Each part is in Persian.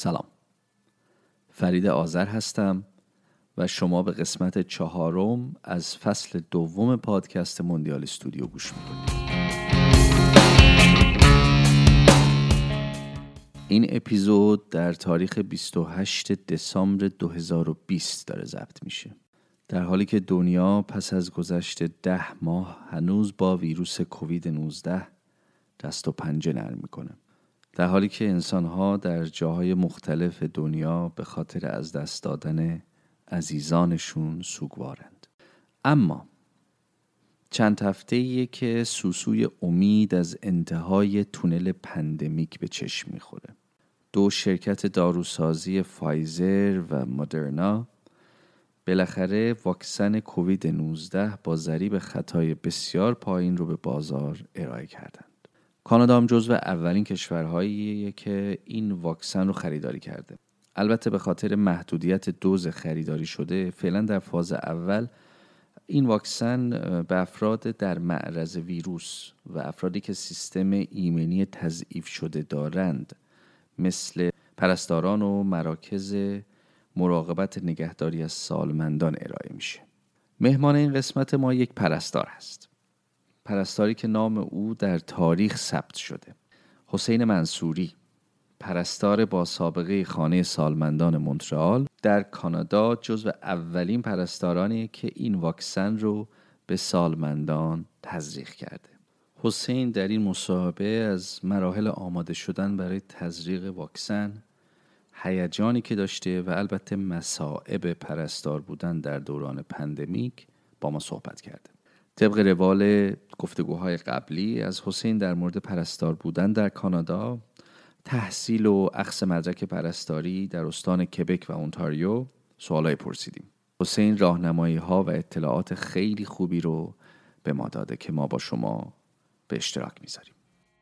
سلام، فرید آذر هستم و شما به قسمت 4 از فصل 2 پادکست موندیال استودیو گوش میکنید. این اپیزود در تاریخ 28 دسامبر 2020 داره ضبط میشه، در حالی که دنیا پس از گذشت 10 ماه هنوز با ویروس کووید 19 دست و پنجه نرم میکنه، در حالی که انسان‌ها در جاهای مختلف دنیا به خاطر از دست دادن عزیزانشون سوگوارند. اما چند هفته‌ایه که سوسوی امید از انتهای تونل پندمیک به چشم میخوره. 2 شرکت داروسازی فایزر و مدرنا بالاخره واکسن کووید 19 با ضریب خطای بسیار پایین رو به بازار ارائه کردند. کانادا هم جزو اولین کشورهاییه که این واکسن رو خریداری کرده. البته به خاطر محدودیت دوز خریداری شده، فعلا در فاز اول این واکسن به افراد در معرض ویروس و افرادی که سیستم ایمنی تضعیف شده دارند، مثل پرستاران و مراکز مراقبت نگهداری از سالمندان ارائه میشه. مهمان این قسمت ما یک پرستار هست. پرستاری که نام او در تاریخ ثبت شده. حسین منصوری، پرستار با سابقه خانه سالمندان مونترال در کانادا، جزو اولین پرستارانی که این واکسن رو به سالمندان تزریق کرده. حسین در این مصاحبه از مراحل آماده شدن برای تزریق واکسن، هیجانی که داشته و البته مصائب پرستار بودن در دوران پندمیک با ما صحبت کرده. طبق روال گفتگوهای قبلی از حسین در مورد پرستار بودن در کانادا، تحصیل و اخذ مدرک پرستاری در استان کبک و اونتاریو سوالای پرسیدیم. حسین راهنمایی ها و اطلاعات خیلی خوبی رو به ما داده که ما با شما به اشتراک میذاریم.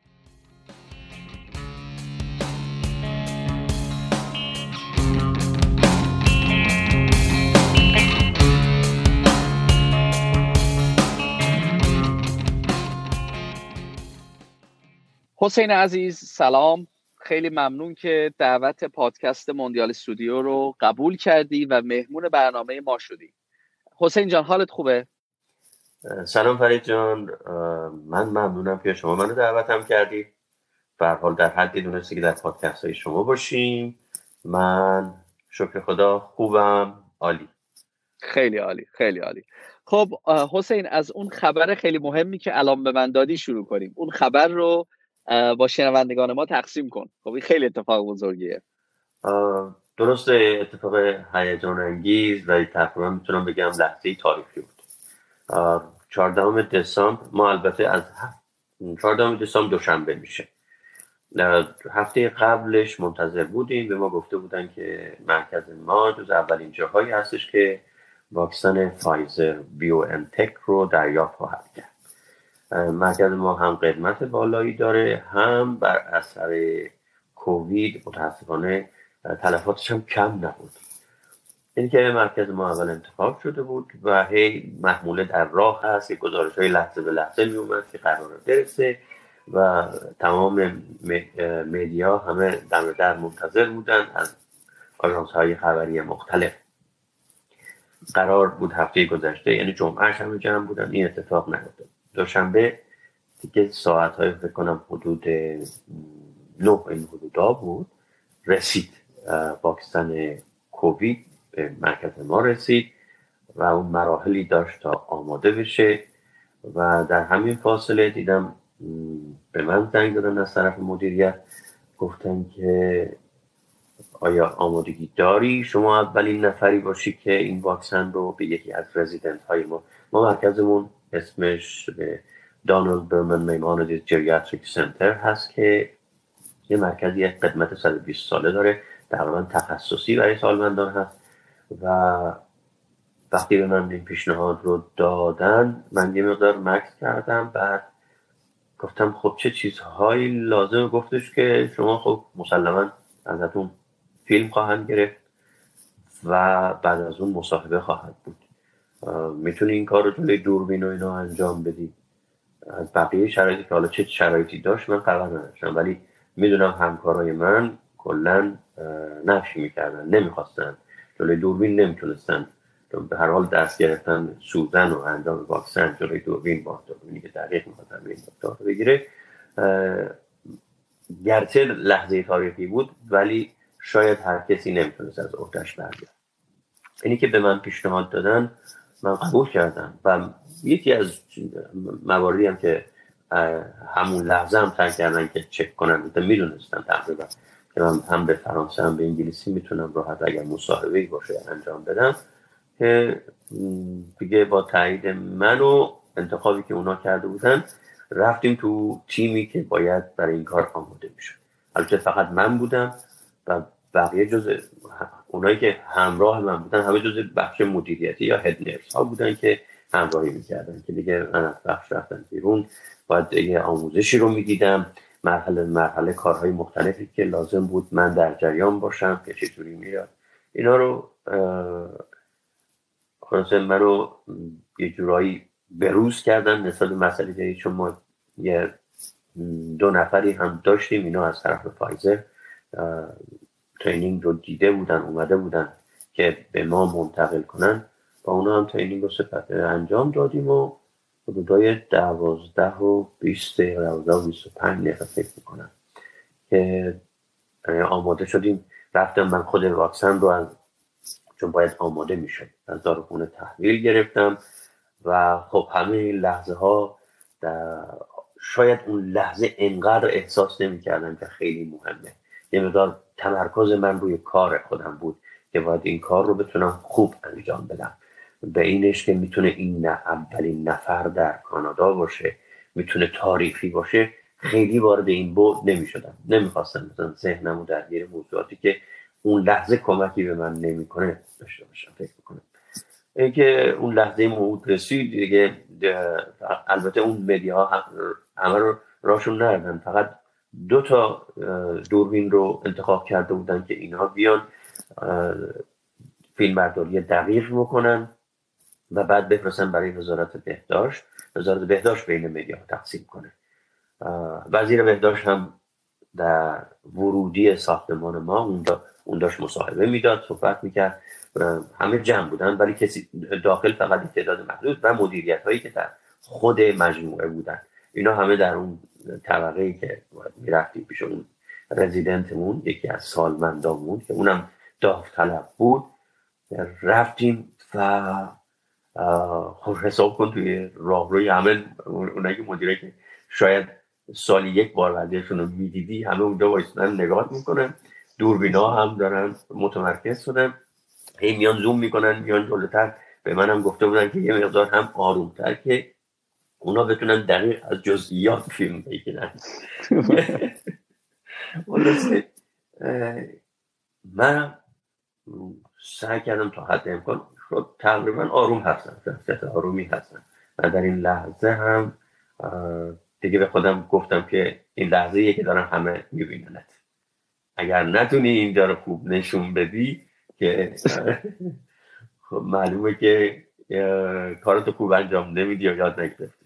حسین عزیز سلام، خیلی ممنون که دعوت پادکست موندیال استودیو رو قبول کردی و مهمون برنامه ما شدی. حسین جان حالت خوبه؟ سلام فرید جان، من ممنونم که شما منو دعوتم کردی. به هر حال در حدی دونستی که در پادکست های شما باشیم. من شکر خدا خوبم، عالی. خیلی عالی، خیلی عالی. خب حسین، از اون خبر خیلی مهمی که الان به من دادی شروع کنیم. اون خبر رو با شنوندگان ما تقسیم کن. خب این خیلی اتفاق بزرگیه. درسته، اتفاق هیجان انگیز و تقریبا میتونم بگم لحظه تاریخی بود. 14 دسامبر، ما البته از 14 دسامبر دوشنبه میشه، هفته قبلش منتظر بودیم. به ما گفته بودن که مرکز ما جز اولین جاهایی هستش که واکسن فایزر بیو انتک رو دریافت خواهد کرد. مرکز ما هم قدمت بالایی داره، هم بر اثر کووید متاسفانه تلفاتش هم کم نبود. این که مرکز ما اول انتخاب شده بود و هی محموله در راه هست که گزارش های لحظه به لحظه می اومد که قراره برسه و تمام مدیا همه در منتظر بودن از آژانس های خبری مختلف. قرار بود هفته گذشته، یعنی جمعهش همه جمع بودن، این اتفاق نیفتاد. دوشنبه دیگه ساعت های فکر کنم حدود 9 این حدودا بود، رسید واکسن کووید به مرکز ما رسید و اون مراحلی داشت تا آماده بشه و در همین فاصله دیدم به من زنگ دادن از طرف مدیریت، گفتن که آیا آمادگی داری شما اولین نفری باشی که این واکسن رو به یکی از رزیدنت های ما مرکزمون اسمش دانالد برمن میمانویچ جریاتریک سنتر هست که یه مرکزی خدمت 120 ساله داره، تقریبا تخصصی برای سالمندان هست. و وقتی به من این پیشنهاد رو دادن، من یه مقدار مکث کردم، بعد گفتم خب چه چیزهایی لازم. گفتش که شما خب مسلما ازتون فیلم خواهند گرفت و بعد از اون مصاحبه خواهد بود. میتونی این کار رو جلوی دوربین و اینا انجام بدی. از بقیه شرایطی که حالا چه شرایطی داشت من خبر نداشتم، ولی میدونم همکارای من کلا نفی میکردن، نمیخواستن، جلوی دوربین نمیتونستن به هر حال دست گرفتن سوزن و انجام واکسن جلوی دوربین با دوربینی که دقیق میخواستن این دکتر بگیره. گرچه لحظه تاریخی بود ولی شاید هر کسی نمیتونست از عهده‌اش برگرده. اینی که به من پیشنهاد دادن من قبول کردم و یکی از مواردی هم که همون لحظه هم سعی کردن که چک کنن، میدونستن تقریبا که من هم به فرانسه هم به انگلیسی میتونم راحت اگر مصاحبه‌ای باشه انجام بدم، که دیگه با تایید من و انتخابی که اونا کرده بودن رفتیم تو تیمی که باید برای این کار آماده میشد. البته فقط من بودم و بقیه جزء اونایی که همراه من بودن همه جزء بخش مدیریتی یا هد نرس ها بودن که همراهی میکردن، که دیگه من از بخش رفتم بیرون، باید یه آموزشی رو میدیدم، مرحله کارهای مختلفی که لازم بود من در جریان باشم که چطوری میاد اینا رو. خلاصه من رو یه جورایی بروز کردن نسبت به مسئله دیگه، چون ما یه 2 نفری هم داشتیم اینا از طرف فایزر ترینینگ رو دیده بودن، اومده بودن که به ما منتقل کنن، با اونا هم ترینینگ رو انجام دادیم و حدودای 12 و 20 یا 12 و 25 دقیقه فکر میکنم که آماده شدیم. رفتم من خود واکسن رو چون باید آماده میشد از داروخونه تحویل گرفتم و خب همه این لحظه ها شاید اون لحظه انقدر احساس نمی کردم که خیلی مهمه. یه مقدار تمرکز من روی کار خودم بود که باید این کار رو بتونم خوب انجام بدم، به اینش که میتونه این اولین نفر در کانادا باشه، میتونه تاریخی باشه، خیلی وارد این بود نمی شدم، نمیخواستم مثلا ذهنمو درگیر موضوعاتی که اون لحظه کمکی به من نمیکنه داشته باشم فکر میکنم. اینکه اون لحظه موعود رسید دیگه، البته اون مدیاها همه رو راشون نردن، فقط 2 تا دوربین رو انتخاب کرده بودن که اینها بیان فیلمبرداری دقیق بکنن و بعد بفرستن برای وزارت بهداشت بین مدیاها تقسیم کنه. وزیر بهداشت هم در ورودی ساختمان ما اون داشت مصاحبه میداد، صحبت میکرد، همه جمع بودن ولی کسی داخل فقط تعداد محدود و مدیریت هایی که در خود مجموعه بودن، اینا همه در اون طبقه‌ای که میرفتیم پیش اون رزیدنتمون، یکی از سالمندامون که اونم داوطلب بود، رفتیم و خب حساب کن توی راهروی همه اونایی که مدیره که شاید سالی 1 بار وردیشون رو میدیدی همه اونجا وایسادن نگاه میکنن، دوربینا هم دارن متمرکز شدن، هی میان زوم میکنن میان جلوتر. به منم گفته بودن که یه مقدار هم آرومتر که اونا بتونن دقیق از جزئیات فیلم بگیرن. من سعی کردم تا حد امکان تقریبا آروم هستم، شخصیت آرومی هستم و در این لحظه هم دیگه به خودم گفتم که این لحظه‌ایه که دارن همه میبیننت، اگر نتونی اینجا رو خوب نشون بدی که خب معلومه که کارتو خوب انجام نمیدی یا یاد نگرفتی.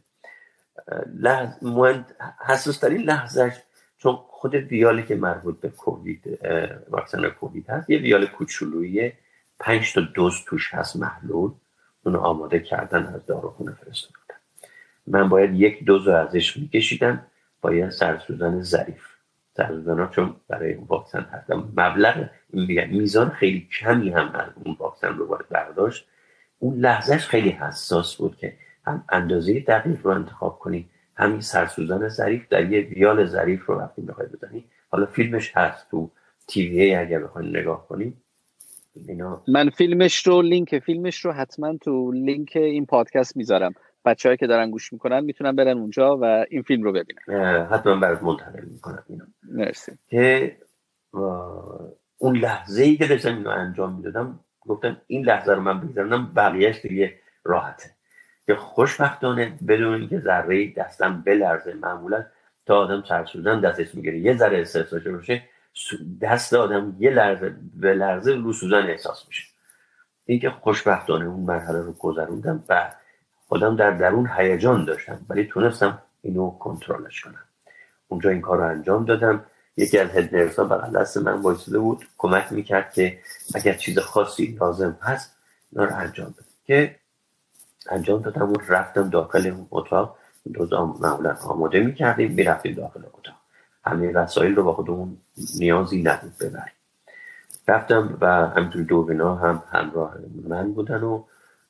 حساس ترین لحظهش چون خود ویالی که مربوط به کووید واکسن کووید هست یه ویال کوچولویی 5 تا دوز توش هست محلول، اونو آماده کردن از داروخونه فرستادن. من باید 1 دوز رو ازش میکشیدم با یه سرسوزن ظریف. سرسوزن چون برای اون واکسن هست مبلغ میزان خیلی کمی هم از اون واکسن رو باید برداشت. اون لحظهش خیلی حساس بود که هم اندازه دقیق رو انتخاب کنی، همین سرسوزن ظریف در یه ویال ظریف رو وقتی بخوای بزنی. حالا فیلمش هست تو تیوی اگر بخواید نگاه کنی اینا. من لینک فیلمش رو حتما تو لینک این پادکست میذارم، بچه‌هایی که دارن گوش میکنن میتونن برن اونجا و این فیلم رو ببینن. حتما برات منتقل میکنم اینا. مرسی. که اون لحظه‌ای که داشتم اینو انجام میدادم گفتم این لحظه رو من بگذارم بقیه‌اش دیگه راحته. که خوشبختانه بدون اینکه ذره‌ای دستم بلرزه، معمولا تا آدم سرسوزن دستش میگیره یه ذره استرس داشته باشه دست آدم یه لرزه به لرزه رو سوزن احساس میشه. این که خوشبختانه اون مرحله رو گذروندم و خودم در درون هیجان داشتم ولی تونستم اینو کنترلش کنم. اونجا این کار رو انجام دادم یکی از هد نرس‌ها بغل دست من وایساده بود، کمک میکرد که اگر چیز خاصی لازم هست اینا رو انجام بده. که انجام دادم و رفتم داخل اون اتاق. معمولا آماده میکردیم، میرفتیم داخل اتاق، همه وسایل رو با خودمون نیازی نبود ببریم. رفتم و همینطور دوربینا هم همراه من بودن و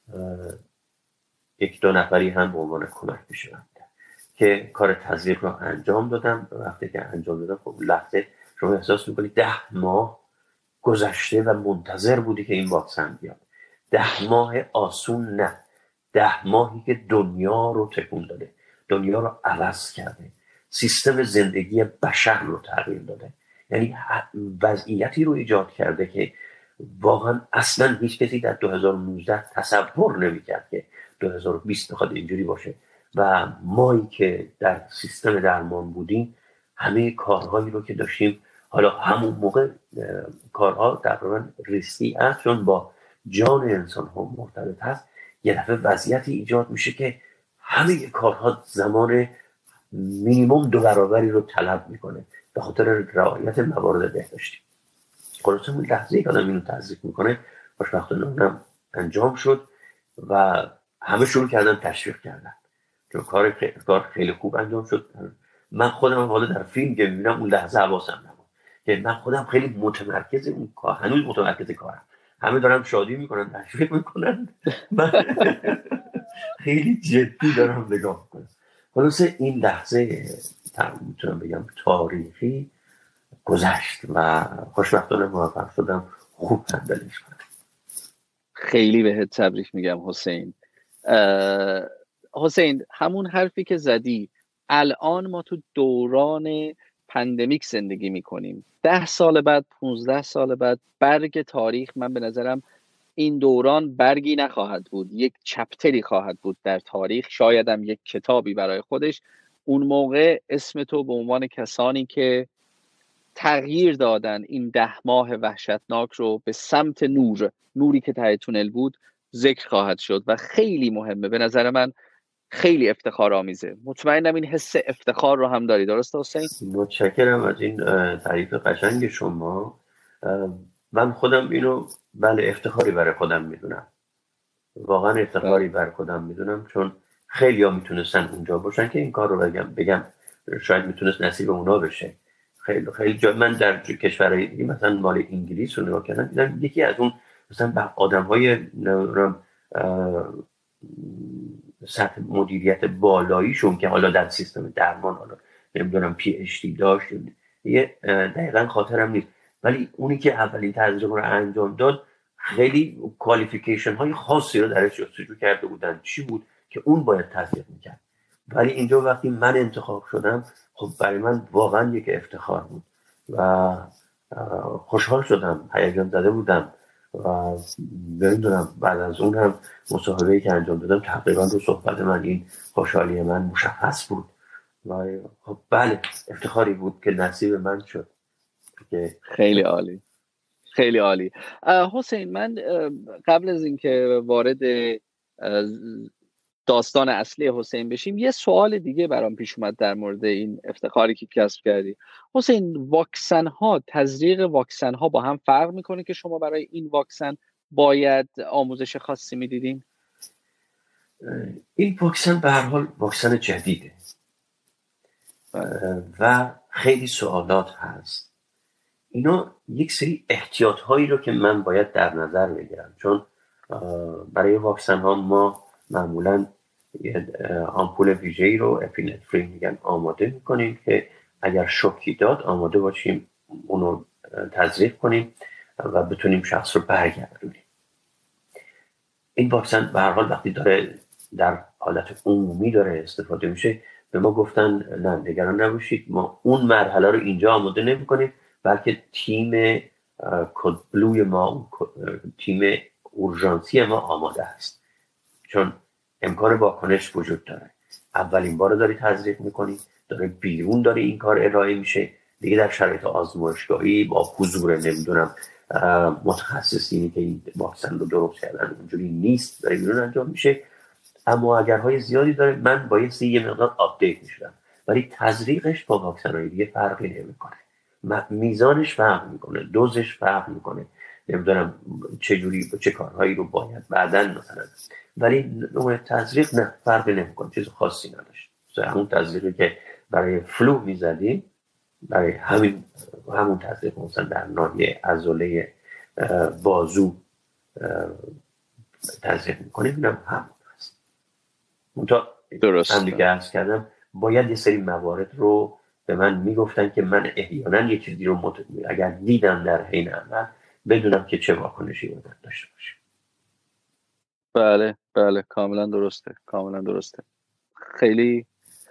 یک دو نفری هم به عنوان کمک پیش من بودن که کار تزریق رو انجام دادم. وقتی که انجام دادم خب لحظه شما احساس میکنی 10 ماه گذشته و منتظر بودی که این واکسن بیاد. 10 ماه آسون نه، 10 ماهی که دنیا رو تکون داده، دنیا رو عوض کرده، سیستم زندگی بشر رو تغییر داده. یعنی وضعیتی رو ایجاد کرده که واقعا اصلا هیچ کسی در 2019 تصور نمی‌کرد که 2020 بخواد اینجوری باشه. و مایی که در سیستم درمان بودیم همه کارهایی رو که داشتیم، حالا همون موقع کارها تقریبا ریسکی است چون با جان انسان ها مرتبط هست، یه دفعه وضعیتی ایجاد میشه که همه کارها زمان مینیمم 2 برابری رو طلب میکنه به خاطر رعایت موارد بهداشتی. خلاصه اون لحظه‌ای که آدم اینو تزریق میکنه خوشبختانه اونم انجام شد و همه شروع کردن تشویق کردن چون کار خیلی خوب انجام شد. من خودم حالا در فیلم که میبینم اون لحظه حواسم نبود که من خودم خیلی متمرکز اون کار، هنوز متمرکز کارم، همه دارن شادی میکنن، تشویق میکنن، من خیلی جدی دارم نگاه میکنم. خلاصه این لحظه میتونم بگم تاریخی گذشت و خوشبختانه موفق شدم خوب هندلش کنم. خیلی بهت تبریک میگم حسین. حسین، همون حرفی که زدی، الان ما تو دوران پندمیک زندگی میکنیم. 10 سال بعد، 15 سال بعد، برگ تاریخ، من به نظرم این دوران برگی نخواهد بود، یک چپتری خواهد بود در تاریخ، شاید هم یک کتابی برای خودش. اون موقع اسم تو به عنوان کسانی که تغییر دادن این 10 ماه وحشتناک رو به سمت نوری که ته تونل بود ذکر خواهد شد و خیلی مهمه. به نظر من خیلی افتخار آمیزه. مطمئنم این حس افتخار رو هم داری، درسته حسین؟ متشکرم از این تعریف قشنگ شما. من خودم اینو بله افتخاری برای خودم میدونم، واقعا افتخاری برای خودم میدونم، چون خیلی ها میتونستن اونجا باشن که این کار رو بگم شاید میتونست نصیب اونا بشه. خیلی جا من در کشورهای مثلا مال انگلیس رو نگاه کردم، دیدم یکی از اون مثلا آدم های سطح مدیریت بالاییشون که حالا در سیستم درمان حالا نمیدونم پی اچ دی داشت، یه دقیقا خاطرم نیست، ولی اونی که اولین تزریق رو انجام داد خیلی کوالیفیکیشن های خاصی رو درش جستجو کرده بودن، چی بود که اون باید تزریق میکرد. ولی اینجا وقتی من انتخاب شدم خب برای من واقعا یک افتخار بود و خوشحال شدم، هیجان زده بودم و نمیدونم بعد از اون هم مصاحبه‌ای که انجام دادم تقریبا رو صحبت من این خوشحالی من مشخص بود و خب بله افتخاری بود که نصیب من شد. خیلی عالی، خیلی عالی. حسین، من قبل از اینکه وارد داستان اصلی حسین بشیم یه سوال دیگه برام پیش اومد در مورد این افتخاری که کسب کردی. حسین، واکسن ها، تزریق واکسن ها با هم فرق میکنه که شما برای این واکسن باید آموزش خاصی میدیدین؟ این واکسن به هر حال واکسن جدیده و خیلی سوالات هست. اینا یک سری احتیاط هایی رو که من باید در نظر بگیرم، چون برای واکسن ها ما معمولا آمپول ویژه‌ای رو اپینفرین میگن آماده میکنیم که اگر شوکی داد آماده باشیم اونو تزریق کنیم و بتونیم شخص رو برگردونیم. این واکسن به هر حال وقتی داره در حالت عمومی داره استفاده میشه به ما گفتن نه نگران نباشید، ما اون مرحله رو اینجا آماده نمی‌کنیم، بلکه تیم کد بلوی ما، تیم اورژانسی ما آماده است، چون امکان واکنش وجود داره. اولین بار داری تزریق میکنی، داره بیرون داره این کار ارائه میشه دیگه، در شرایط آزمایشگاهی با حضور نمیدونم متخصصینی که این واکسن رو درست کردن اونجوری نیست، داره بیرون انجام میشه. اما اگرهای زیادی داره من باید یه مقدار آپدیت میشدم، ولی تزریقش با واکسن‌های دیگه فرقی نمیکنه. میزانش فرق میکنه، دوزش فرق میکنه، نمیدونم چجوری چه کارهایی رو باید بعدن مثلا، ولی نوع تزریق نه فرقی نمیکنه، چیز خاصی نداشت. همون تزریقی که برای فلو میزدیم برای همون تزریق مثلا در ناحیه عضله بازو تزریق میکنیم، اینم همون هست. درست هم دیگه عرض کردم باید یه سری موارد رو به من میگفتن که من احیانا یه چیزی رو اگر دیدم در حین عمل بدونم که چه واکنشی باید داشته باشیم. بله کاملا درسته. خیلی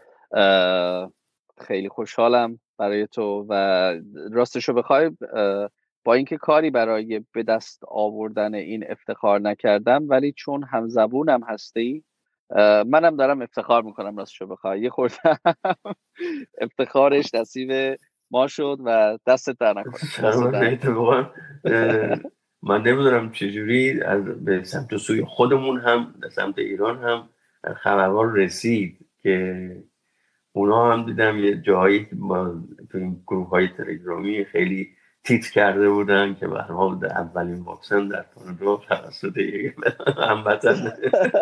خیلی خوشحالم برای تو و راستشو بخوای با اینکه کاری برای به دست آوردن این افتخار نکردم، ولی چون همزبونم هستی منم دارم افتخار میکنم. راستشو بخوای یه خورده افتخارش نصیب ما شد و دستت در نکنه. من نمیدونم چجوری به سمت سوی خودمون هم به سمت ایران هم خبرها رسید که اونا هم دیدم یه جایی تو این گروه های تلگرامی خیلی تیتر کرده بودن که به هر حال اولین واکسن در کانادا توسط هموطن.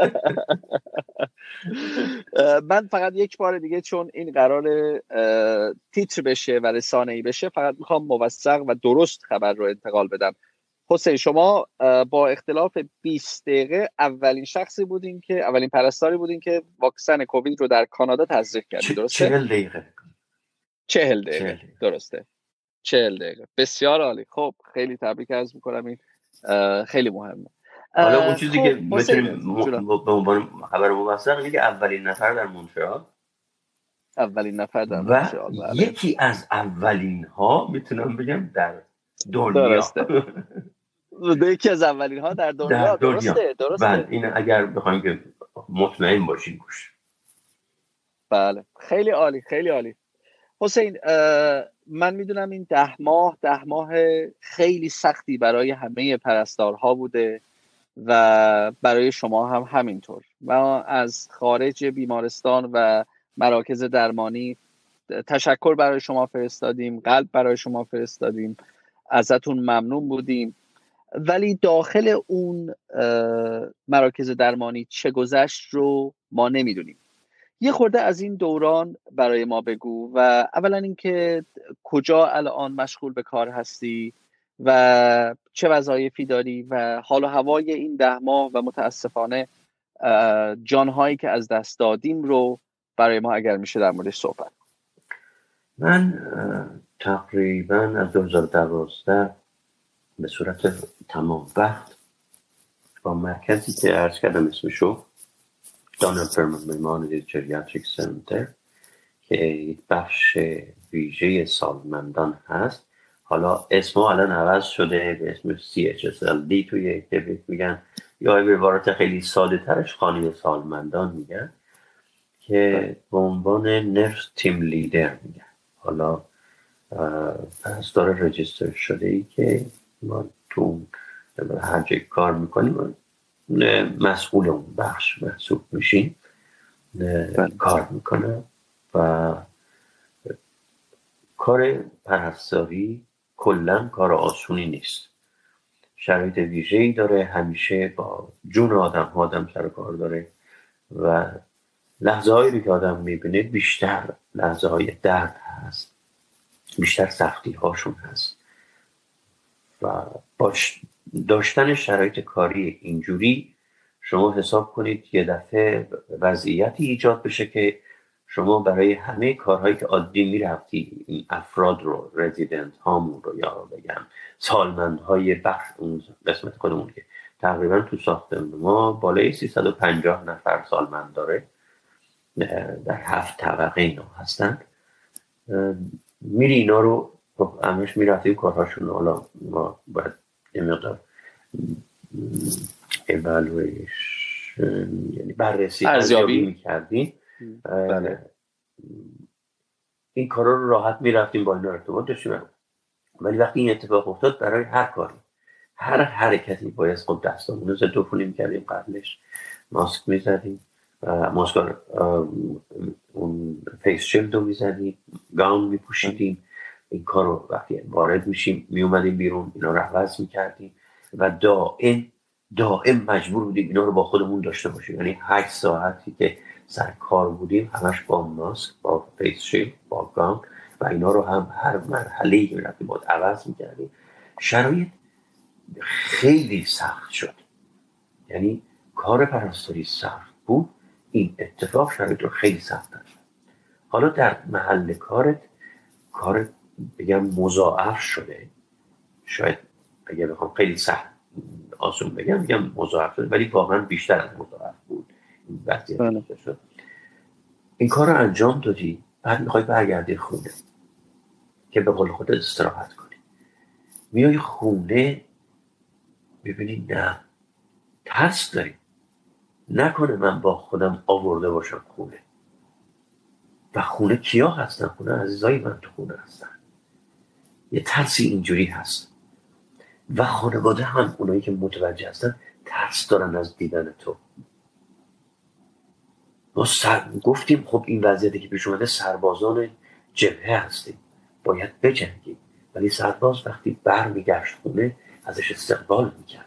من فقط یک بار دیگه چون این قرار تیتر بشه و رسانه‌ای بشه فقط میخوام موثق و درست خبر رو انتقال بدم. حسین شما با اختلاف 20 دقیقه اولین شخصی بودین که اولین پرستاری بودین که واکسن کووید رو در کانادا تزریق کردید، درسته؟ 40 دقیقه درسته. 40 دقیقه بسیار عالی. خب خیلی تبریک عرض میکنم، این خیلی مهمه. حالا اون چیزی که میتونیم به عنوان خبر موثق اینه که اولین نفر در مونترال و یکی از اولین ها میتونم بگم در دنیا. درسته. یکی از اولین ها در دنیا. درسته. بله این اگر بخوایم که مطمئن باشیم گوش. بله خیلی عالی. حسین من میدونم این 10 ماه خیلی سختی برای همه پرستارها بوده و برای شما هم همینطور. ما از خارج بیمارستان و مراکز درمانی تشکر برای شما فرستادیم، قلب برای شما فرستادیم، ازتون ممنون بودیم، ولی داخل اون مراکز درمانی چه گذشت رو ما نمیدونیم. یه خورده از این دوران برای ما بگو و اولا اینکه کجا الان مشغول به کار هستی و چه وظایفی داری و حال و هوای این 10 ماه و متاسفانه جانهایی که از دست دادیم رو برای ما اگر میشه در موردش صحبت. من تقریبا از 2012 به صورت تمام وقت با مرکزی که عرض کردم اسمشو دانل فرمان میمانید جریاتریک سنتر که یک بخش ویژه سالمندان هست، حالا اسمو الان عوض شده به اسم CHSLD توی کبک میگن، یا به عبارت خیلی ساده ترش خانه سالمندان میگن که به عنوان نرس تیم لیدر میگن. حالا پرستار رجیستر شده ای که ما تو هر جای کار میکنیم مسئول اون بخش محسوب میشیم، کار میکنم و کار پرستاری کلن کار آسونی نیست، شرایط ویژه‌ای داره، همیشه با جون آدم سر کار داره و لحظه هایی که آدم میبینه بیشتر لحظه های درد هست، بیشتر سختی هاشون هست و داشتن شرایط کاری اینجوری شما حساب کنید یه دفعه وضعیتی ایجاد بشه که شما برای همه کارهایی که عادی میرفتی این افراد رو، رزیدنت هامون رو یا بگم سالمندهای بخش اون قسمت خودمون که تقریبا تو ساختمون ما بالای 350 نفر سالمند داره در 7 طبقه اینا هستن، میری اینا رو همش میرفتیم کارهاشون، حالا ما باید یه مقدار یعنی بررسی ارزیابی میکردیم، این کارا رو راحت میرفتیم با اینا ارتباط داشتیم، ولی وقتی این اتفاق افتاد برای هر کاری هر حرکتی باید خود دستامون رو ضد عفونی میکردیم، قبلش ماسک میزدیم، ماسک اون فیس شیلد رو میزدیم، گاون میپوشیدیم این کار رو وقتی وارد میشیم میومدیم بیرون اینا رو عوض میکردیم و دائم مجبور بودیم اینا رو با خودمون داشته باشیم. یعنی 8 ساعتی که سر کار بودیم همش با ماسک، با فیس شیلد، با گام و اینا رو هم هر مرحله‌ای که رفتیم باید عوض میکردیم. شرایط خیلی سخت شد، یعنی کار پرستاری سخت بود، این اتفاق شرایط رو خیلی سخت کرد. حالا در محل کارت بگم مضاعف شده، شاید اگه بخوام خیلی سخت آسون بگم مضاعف شده، ولی واقعا بیشتر از مضاعف بود این وضعیت شد. این کار رو انجام دادی، بعد میخوای برگردی خونه که به قول خودت استراحت کنی. میای خونه ببینی نه، ترس داری، نکنه من با خودم آورده باشم خونه. و خونه کیا هستن؟ خونه عزیزای من تو خونه هستن. یه ترسی اینجوری هست و خانواده هم اونایی که متوجه هستن ترس دارن از دیدن تو. ما گفتیم خب این وضعیتی که پیش اومده سربازان جبهه هستیم، باید بجنگیم، ولی سرباز وقتی برمیگشت خونه ازش استقبال میکردن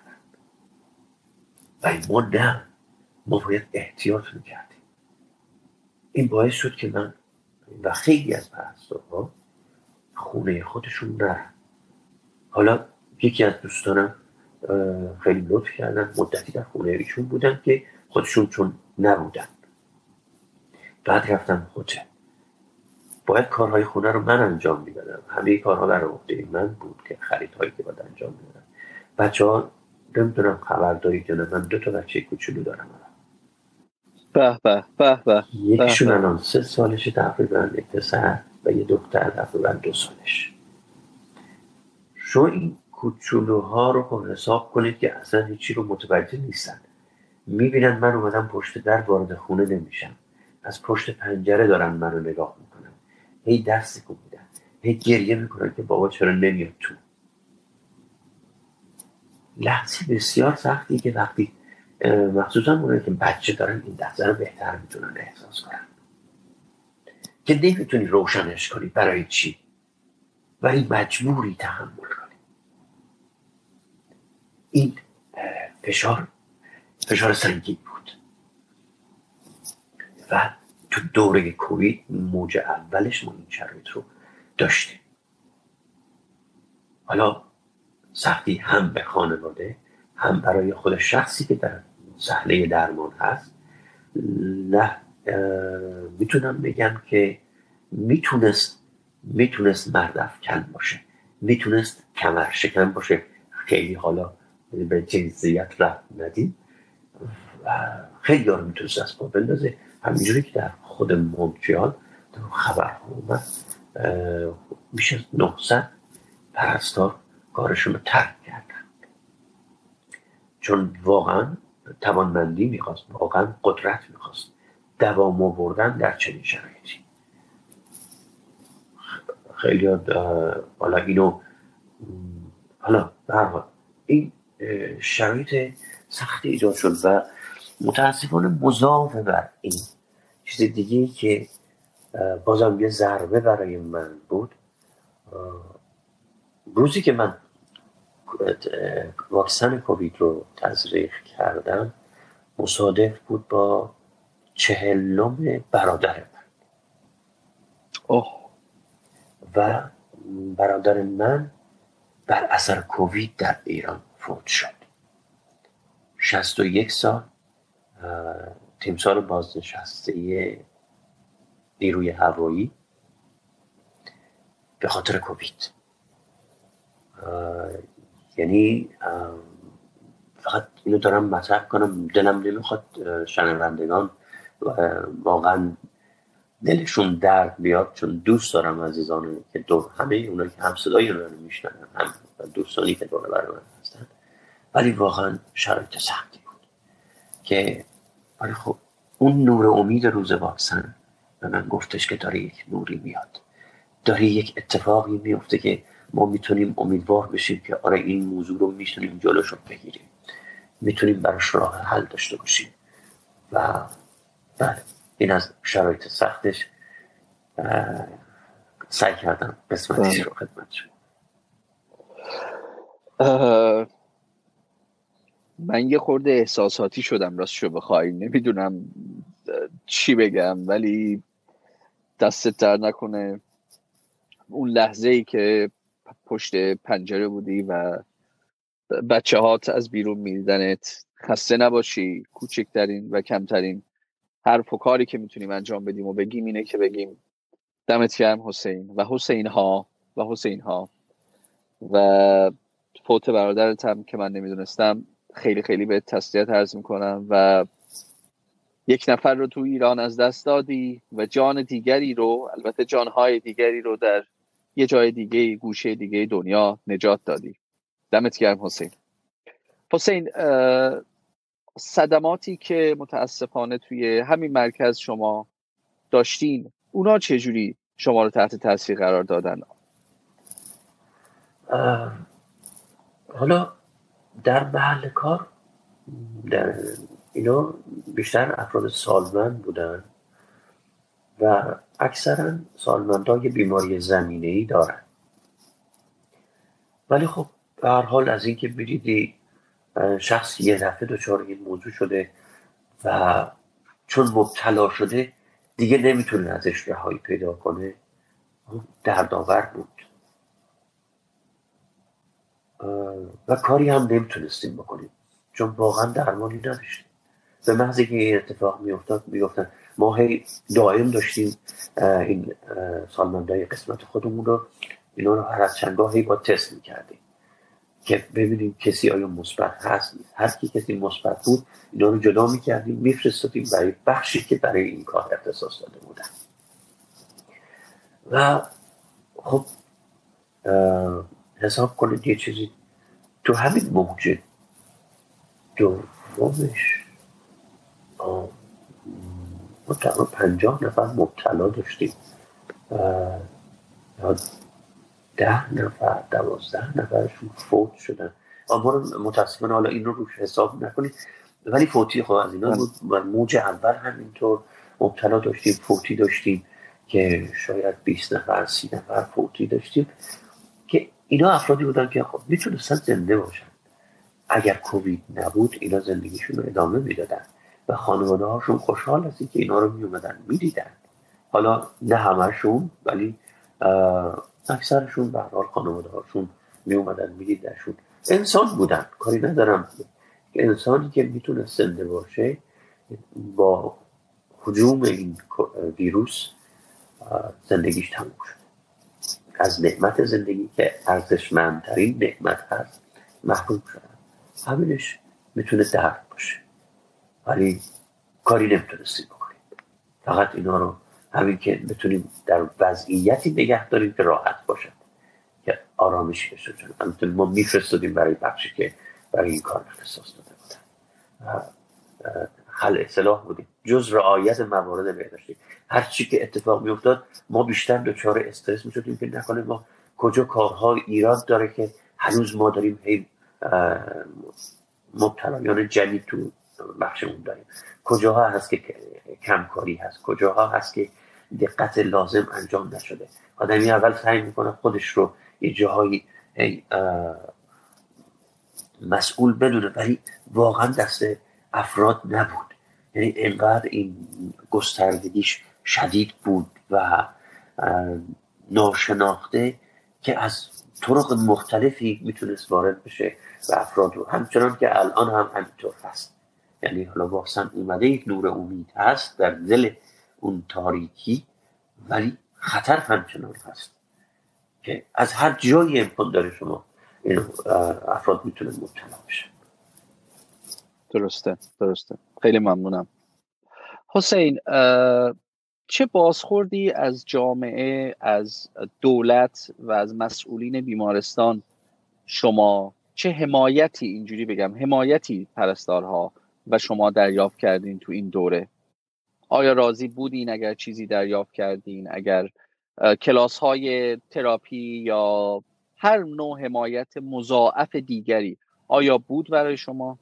و ما نه، ما باید احتیاط میکردیم. این باعث شد که من و خیلی از پرستارها خونه خودشون نرن. حالا یکی از دوستانم خیلی لطف کردن، مدتی در خونه ایشون بودن که خودشون چون نبودن، بعد رفتم هتل. باید کارهای خونه رو من انجام میدادم، همه کارها در عهده من بود که خریدهایی که باید انجام میدادم. بچه‌ها نمیدونم خبر دارید یا نه، من 2 بچه کوچولو دارم. به به به به. یکیشون الان 3 سالشه تقریبا، یک پسر، و یه دختر تقریبا 2 سالش. شما این کوچولوها رو حساب کنید که اصلا هیچی رو متوجه نیستن. میبینن من اومدم پشت در، وارد خونه نمیشم، از پشت پنجره دارن منو نگاه میکنن، هی دست تکون میدن، هی گریه میکنن که بابا چرا نمیاد تو. لحظه بسیار سختی که وقتی مخصوصا اونایی که بچه دارن این لحظه رو بهتر میتونن احساس کنن که نمیتونی روشنش کنی برای چی، ولی مجبوری تحمل کنی. این فشار سنگین بود و تو دوره کووید موج اولش ما این شرایط رو داشتیم. حالا سختی هم به خانواده، هم برای خود شخصی که در صحنه درمان هست. نه میتونم بگم که میتونست مرد افکن باشه، میتونست کمر شکن باشه. خیلی حالا به جنسیت رفت ندیم و خیلی ها رو میتونست از پا بندازه. همینجوری که در خود مونتریال در خبر اومد میشه 900 پرستار کارشون رو ترک کردن، چون واقعا توانمندی میخواست، واقعا قدرت میخواست دوام آوردن در چنین شرایطی. خیلی حالا اینو حالا برحال این شرایط سختی ایجاد شد و متاسفانه مضاف بر این چیز دیگه که بازم یه ضربه برای من بود، روزی که من واکسن کووید رو تزریق کردم مصادف بود با 40م برادر من. و برادر من بر اثر کووید در ایران فوت شد. 61 سال، تیمسار بازنشسته نیروی هوایی به خاطر کووید. یعنی فقط اینو دارم مطرح کنم، دلم نمیخواد شنوندگان واقعا دلشون درد بیاد، چون دوست دارم عزیزان که دور همه اونایی که هم صدای رو میشنن، هم دوستانی که دور بر من هستن، ولی واقعا شرایط سختی بود که ولی خب اون نور امید روز واکسن به من گفتش که داره یک نوری میاد، داره یک اتفاقی میفته که ما میتونیم امیدوار بشیم که آره این موضوع رو میتونیم جلوش رو بگیریم، میتونیم براش راه حل داشته باشیم. و بله این از شرایط سختش سعی کردم قسمتیش رو خدمت شد. من یه خورده احساساتی شدم راستشو بخوای، نمیدونم چی بگم، ولی دستت در نکنه. اون لحظه ای که پشت پنجره بودی و بچه هات از بیرون میدیدنت، خسته نباشی، کوچکترین و کمترین حرف و کاری که میتونیم انجام بدیم و بگیم اینه که بگیم دمت گرم حسین و حسین ها و حسین ها. و فوت برادرت هم که من نمیدونستم، خیلی خیلی به تسلیت عرض میکنم و یک نفر رو تو ایران از دست دادی و جان دیگری رو، البته جانهای دیگری رو در یه جای دیگه، گوشه دیگه دنیا نجات دادی. دمت گرم حسین. حسین، صدماتی که متاسفانه توی همین مرکز شما داشتین، اونا چجوری شما رو تحت تاثیر قرار دادن؟ حالا در محل کار در اینا بیشتر افراد سالمند بودن و اکثرا سالمندان یه بیماری زمینه‌ای دارن، ولی خب به هر حال از اینکه می‌دیدی شخص یه دفعه دچار این موضوع شده و چون مبتلا شده دیگه نمیتونه ازش رهایی پیدا کنه، دردآور بود و کاری هم نمیتونستیم بکنیم چون واقعا درمانی نداشتیم. به محض که این اتفاق میگفتن ما هی دائم داشتیم این سالمندای قسمت خودمون رو، اینا رو هر از چندگاه هی با تست میکردیم که ببینیم کسی آیا مثبت هست نیست. هر کی کسی مثبت بود اینا رو جدا میکردیم، میفرستادیم برای بخشی که برای این کار اختصاص داده بودن. و خب حساب کنید یه چیزی تو همین موج دومش ما تقریبا 50 نفر مبتلا داشتیم، 10 نفر 12 نفرشون فوت شدن. آمار متاسفانه حالا این رو روش حساب نکنید، ولی فوتی خب از اینا بود. و موج اول همینطور مبتلا داشتیم، فوتی داشتیم که شاید 20 نفر 30 نفر فوتی داشتیم که اینا افرادی بودن که خب میتونستن زنده باشن. اگر کووید نبود اینا زندگیشون رو ادامه میدادن و خانواده هاشون خوشحال هستی که اینا رو میومدن میدیدن. حالا نه همهشون ولی اکثرشون به هر حال خانواده هاشون میومدن میدیدنشون. انسان بودن، کاری ندارم. انسانی که میتونه زنده باشه با هجوم این ویروس زندگیش تموم شد. از نعمت زندگی که ارزشمندترین نعمت هست محروم شدن. همینش میتونه درد باشه ولی کاری نمیتونستیم بکنیم. فقط اینا رو همین که بتونیم در وضعیتی نگه داریم که راحت باشد، که آرامش بشه. چون ما میفرستادیم برای بخشی که برای این کار اختصاص داده بودن، حل اصلاح بودیم، جز رعایت موارد بهداشتی. هر چی که اتفاق میافتاد ما بیشتر دچار استرس میشدیم که نکنه ما کجا کارها ایراد داره که هنوز ما داریم مبتلایان جدید تو بخشمون داریم، کجاها هست که کمکاری هست، کجاها هست که دقت لازم انجام نشده. آدمی اول سعی میکنه خودش رو یه جاهایی مسئول بدونه، ولی واقعا دست افراد نبود. یعنی اینقدر این گستردگیش شدید بود و ناشناخته که از طرق مختلفی میتونست وارد بشه و افراد رو، همچنان که الان هم همینطور هست. یعنی حالا واقعا اومده یک نور امید هست در دل اون تاریکی، ولی خطر همچنان هست که از هر جایی امکان داره شما این افراد میتونه مبتلا بشه. درسته. خیلی ممنونم. حسین، چه بازخوردی از جامعه، از دولت و از مسئولین بیمارستان شما، چه حمایتی، اینجوری بگم، حمایتی پرستارها و شما دریافت کردین تو این دوره؟ آیا راضی بودین اگر چیزی دریافت کردین؟ اگر کلاس های تراپی یا هر نوع حمایت مضاعف دیگری آیا بود برای شما؟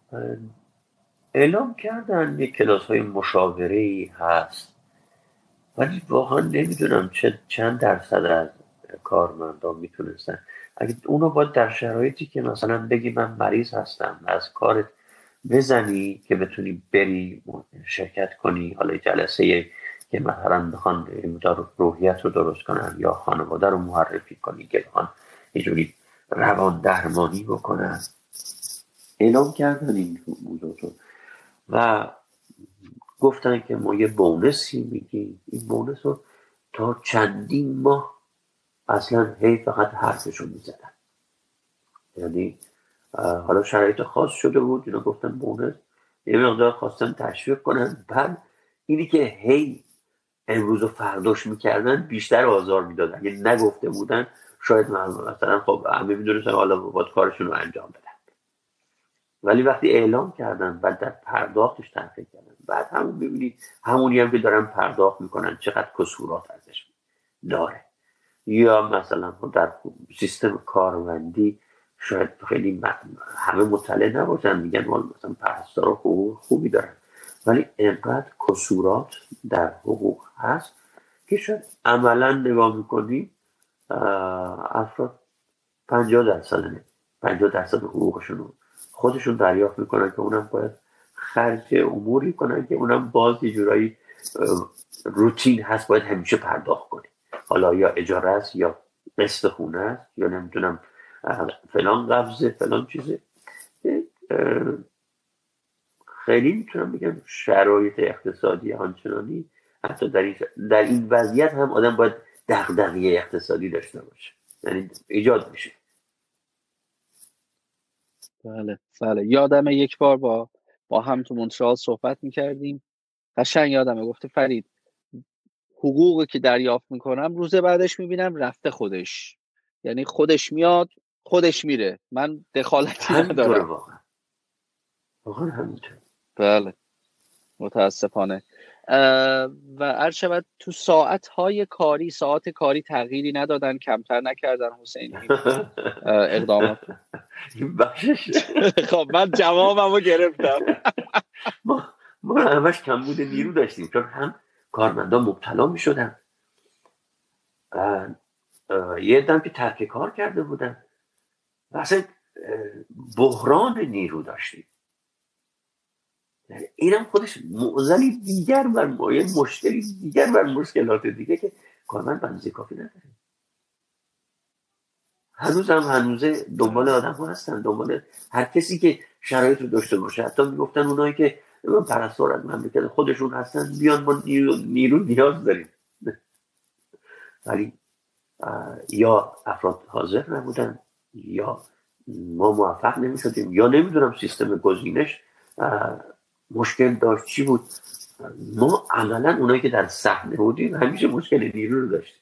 اعلام کردن یک کلاس های مشاوره‌ای هست ولی واقعا نمیدونم چند درصد از کارمندان میتونستن. اگه اونو باید در شرایطی که مثلا بگی من مریض هستم از کارت بزنی که بتونی بری شرکت کنی، حالا جلسه که مثلا بخوان روحیت رو درست کنن یا خانواده رو معرفی کنی که بخوان یه جوری روان درمانی بکنن، اعلام کردن این موضوع رو و گفتن که ما یه بونسی میگیم. این بونس رو تا چندین ماه اصلا فقط حرفشون میزدن. یعنی حالا شرایط خاص شده بود، اینا گفتن بونس، یه مقدار خواستن تشویق کنن، بعد اینی که هی امروز و فرداش میکردن بیشتر آزار میدادن. یعنی نگفته بودن شاید مثلا خب همه میدونستن حالا باید کارشون رو انجام بدن، ولی وقتی اعلام کردن بعد در پرداختش تحقیق کردن، بعد همون ببینید همونی هم که دارن پرداخت میکنن چقدر کسورات ازش داره. یا مثلا در سیستم کارمندی شاید خیلی همه مطلع نباشن، میگن مثلا پرستارا حقوق خوبی دارن، ولی اینقدر کسورات در حقوق هست که شاید عملا نگاه میکنی افراد 50% حقوقشون رو خودشون دریافت میکنن که اونم باید خرج اموری کنن که اونم باز یه جورایی روتین هست، باید همیشه پرداخت کنی. حالا یا اجاره است یا قسط خونه است یا نمیدونم فلان قبضه فلان چیزه. خیلی میتونم بگم شرایط اقتصادی آنچنانی حتی در این وضعیت هم آدم باید دغدغه اقتصادی داشته باشه، یعنی ایجاد میشه. بله یادم یک بار با هم تو مونترال صحبت میکردیم، قشنگ یادمه گفته فرید حقوقی که دریافت میکنم روز بعدش میبینم رفته خودش، یعنی خودش میاد خودش میره، من دخالتی ندارم. واقعا همینطور. بله متاسفانه. و عرض شود تو ساعت کاری تغییری ندادن، کمتر نکردن حسین اقدامات. خب من جوابمو گرفتم. ما همش کمبود نیرو داشتیم، چون هم کارمندان مبتلا می شدن، یه دم که ترک کار کرده بودن و اصلا بحران نیرو داشتیم. اینم خودش معضلی دیگر بر مشکلی دیگر بر مشکلات دیگه که کارمند بنزی کافی نداره. هنوزه دنبال آدم ها هستن، دنبال هر کسی که شرایط رو داشته باشه. حتی میگفتن اونایی که پرستار از مملکت خودشون هستن بیان ما نیرو نیاز داریم، ولی یا افراد حاضر نبودن یا ما موفق نمیشدیم یا نمیدونم سیستم گزینش مشکل داشت چی بود. ما عملا اونایی که در صحنه بودیم همیشه مشکل نیرو رو داشتیم.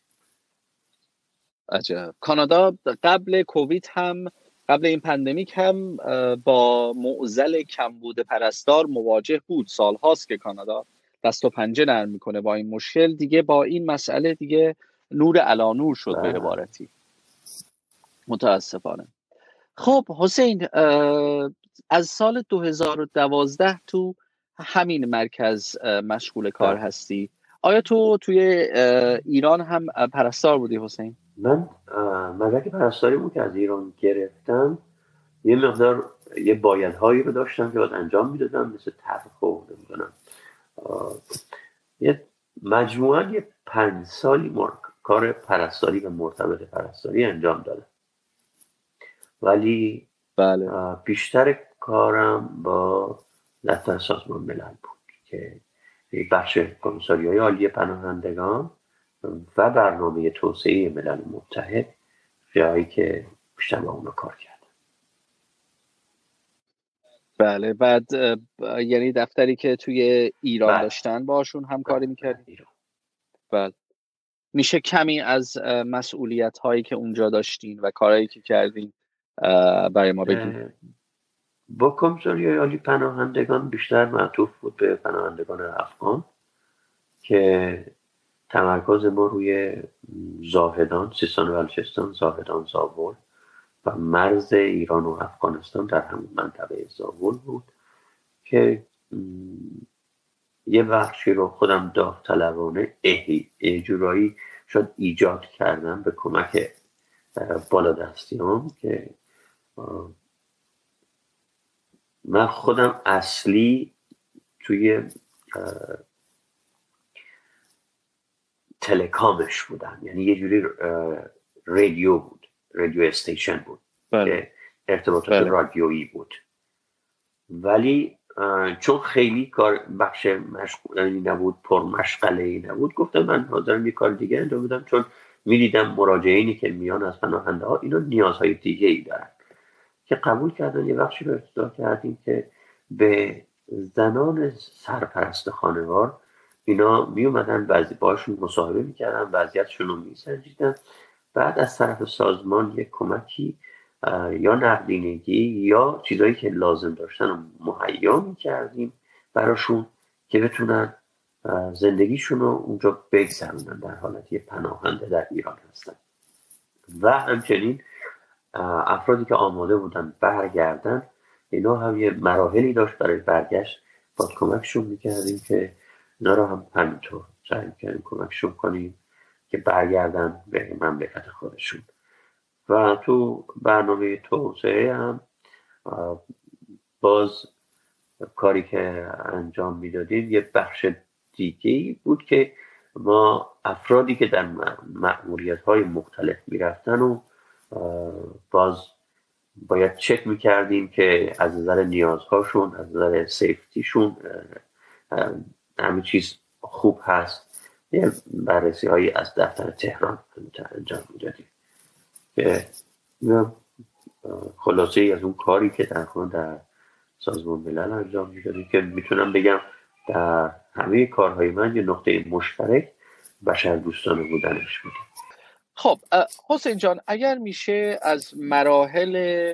عجب. کانادا قبل کووید هم، قبل این پندمیک هم با معضل کمبود پرستار مواجه بود. سالهاست که کانادا دست و پنجه نرم میکنه با این مشکل. دیگه با این مسئله دیگه نور علی نور شد به عبارتی، متاسفانه. خب حسین، از سال 2012 تو همین مرکز مشغول کار هستی. آیا تو توی ایران هم پرستار بودی حسین؟ من مدرک پرستاری بود که از ایران گرفتم، یه مقدار یه بایدهایی رو داشتم که باید انجام میدادم، مثل طبخ و نمیدونم یه مجموعاً 5 سالی کار پرستاری و مرتبط پرستاری انجام دادم. ولی بله. بیشتر کارم با دفتر سازمان ملل بود که یک بخش کمیساریای عالی پناهندگان و برنامه توسعه ملل متحد، جایی که بیشتر با اونا کار کردم. بله. بعد یعنی دفتری که توی ایران داشتن باشون همکاری میکردی؟ بله. میشه کمی از مسئولیت هایی که اونجا داشتین و کارهایی که کردین برای ما بگید؟ با کمیساریای عالی پناهندگان بیشتر معطوف بود به پناهندگان افغان که تمرکز ما روی زاهدان، سیستان و بلوچستان، زاهدان، زابل و مرز ایران و افغانستان در همون منطقه زابل بود که یه بخشی رو خودم داوطلبانه جورایی شاید ایجاد کردم به کمک بالادستیام که من خودم اصلی توی تلکامش بودم، یعنی یه جوری رادیو بود، رادیو استیشن بود که ارتباطات رادیویی بود، ولی چون خیلی کار بخش مشغولی نبود، پرمشغله‌ای نبود، گفتم من حاضرم یه کار دیگه انجام بدم، چون می‌دیدم مراجعینی که میان از پناهنده ها اینا نیازهای دیگه ای دارن که قبول کردن. یه بخشی رو افتضاح کردیم که به زنان سرپرست خانوار اینا می اومدن، بعضی باشون مصاحبه میکردن، وضعیتشون رو میسنجیدن، بعد از طرف سازمان یک کمکی یا نقدینگی یا چیزایی که لازم داشتن رو مهیا میکردیم براشون که بتونن زندگیشون رو اونجا بگذرونن در حالتی پناهنده در ایران هستن. و همچنین افرادی که آماده بودن برگردن، اینا هم یه مراحلی داشت برای برگشت، با کمکشون میکردیم که اینا رو هم همینطور سعی میکردیم کمکشون کنیم که برگردن به مملکت خودشون. و تو برنامه توسعه هم باز کاری که انجام میدادیم یه بخش دیگه‌ای بود که ما افرادی که در مأموریت‌های مختلف میرفتن و باز باید چک میکردیم که از نظر نیازهاشون، از نظر سیفتیشون همه چیز خوب هست. یه بررسی هایی از دفتر تهران انجام میدادیم که خلاصه ای از اون کاری که در سازمان ملل انجام میدادیم که میتونم بگم در همه کارهای من یه نقطه مشترک بشر دوستانه بودنش بود. خب حسین جان، اگر میشه از مراحل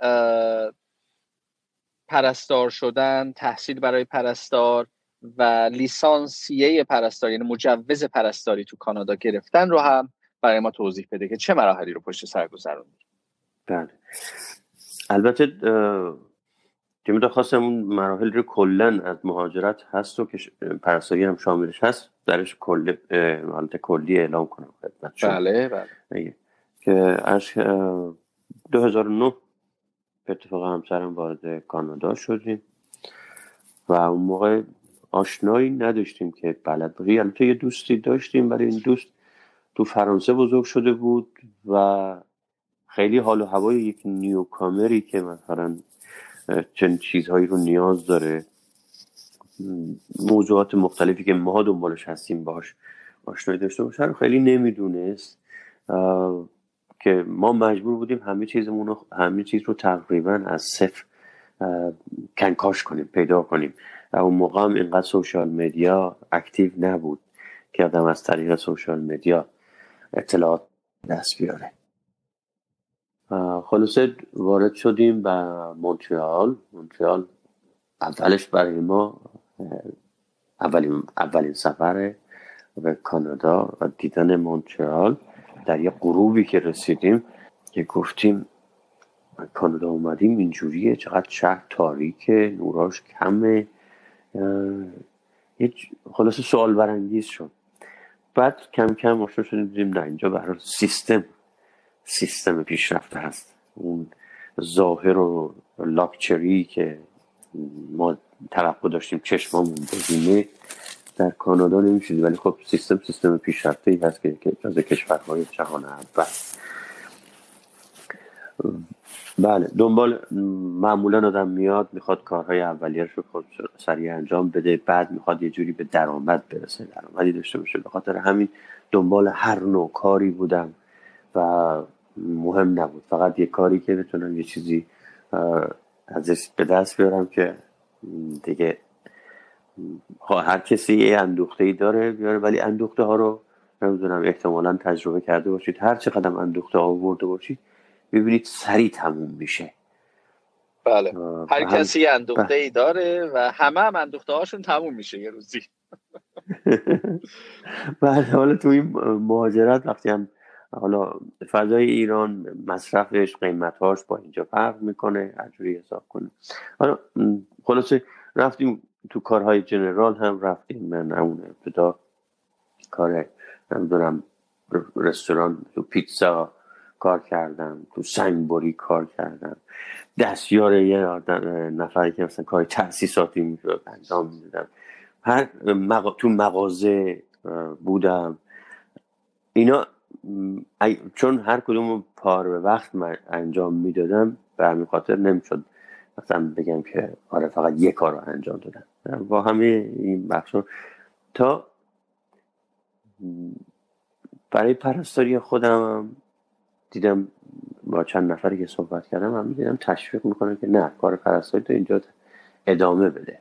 پرستار شدن، تحصیل برای پرستار و لیسانسیه پرستاری، یعنی مجوز پرستاری تو کانادا گرفتن رو هم برای ما توضیح بده که چه مراحلی رو پشت سر گذروندید. بله، البته که خواستم اون مراحل رو کلن از مهاجرت هست و که پرستاری هم شاملش هست درش حالت کلی اعلام کنم خدمت شما. بله. که از 2009 به اتفاق همسرم وارد کانادا شدیم و اون موقع آشنایی نداشتیم که بلد بودیم. البته یه دوستی داشتیم، برای این دوست تو فرانسه بزرگ شده بود و خیلی حال و هوای یک نیوکامری که مثلا چند چیزهایی رو نیاز داره، موضوعات مختلفی که ما دنبالش هستیم باش آشنایی داشته باشه رو خیلی نمیدونست که ما مجبور بودیم همه چیز رو تقریبا از صفر کنکاش کنیم، پیدا کنیم. اون موقع هم اینقدر سوشال مدیا اکتیو نبود که آدم از طریق سوشال مدیا اطلاعات دست بیاره. خلاصه وارد شدیم به مونترال. اولش برای ما اولین سفر به کانادا و دیدن مونترال. در یه غروبی که رسیدیم که گفتیم کانادا اومدیم اینجوریه، چقدر شهر تاریکه، نوراش کمه. خلاصه سوال برانگیز شد. بعد کم کم آشنا شدیم، دیدیم نه، اینجا به هر حال سیستم پیشرفته هست. اون ظاهر و لاکچری که ما توقع داشتیم چشمامون ببینه در کانادا نمیشه، ولی خب سیستم پیشرفته ای هست که از کشورهای جهان اول. بله، دنبال معمولا آدم میاد میخواد کارهای اولیه‌اش رو خود سریع انجام بده، بعد میخواد یه جوری به درآمد برسه، درآمدی داشته باشه. به خاطر همین دنبال هر نوع کاری بودم و مهم نبود، فقط یه کاری که بتونم یه چیزی ازش به دست بیارم که دیگه هر کسی یه اندوخته‌ای داره بیاره، ولی اندوخته ها رو نمیدونم احتمالاً تجربه کرده باشید، هر چه قدم اندوخته ها آورده باشید ببینید سریع تموم میشه. بله، هر کسی اندوخته‌ای داره و همه اندوخته هاشون تموم میشه یه روزی. بعد حالا تو این مهاجرت وقتی هم حالا فضای ایران مصرفش قیمتاش با اینجا فرق میکنه، هر جوری حساب کنه. حالا خلاصه رفتیم تو کارهای جنرال هم رفتیم. من اون ابتدا کار نمیدونم رستوران، تو پیتزا کار کردم، تو سنگبری کار کردم، دستیار یه نفری که مثلا کار تأسیساتی میشد انجام میدادم، تو مغازه بودم. اینا چون هر کدوم پار به وقت من انجام میدادم به همین خاطر نمیشد مثلا بگم که آره فقط یک کار رو انجام دادم. با همه این بخشا تا برای پرستاری خودم دیدم با چند نفری که صحبت کردم هم دیدم تشویق میکنم که نه، کار پرستاری تو اینجا ادامه بده.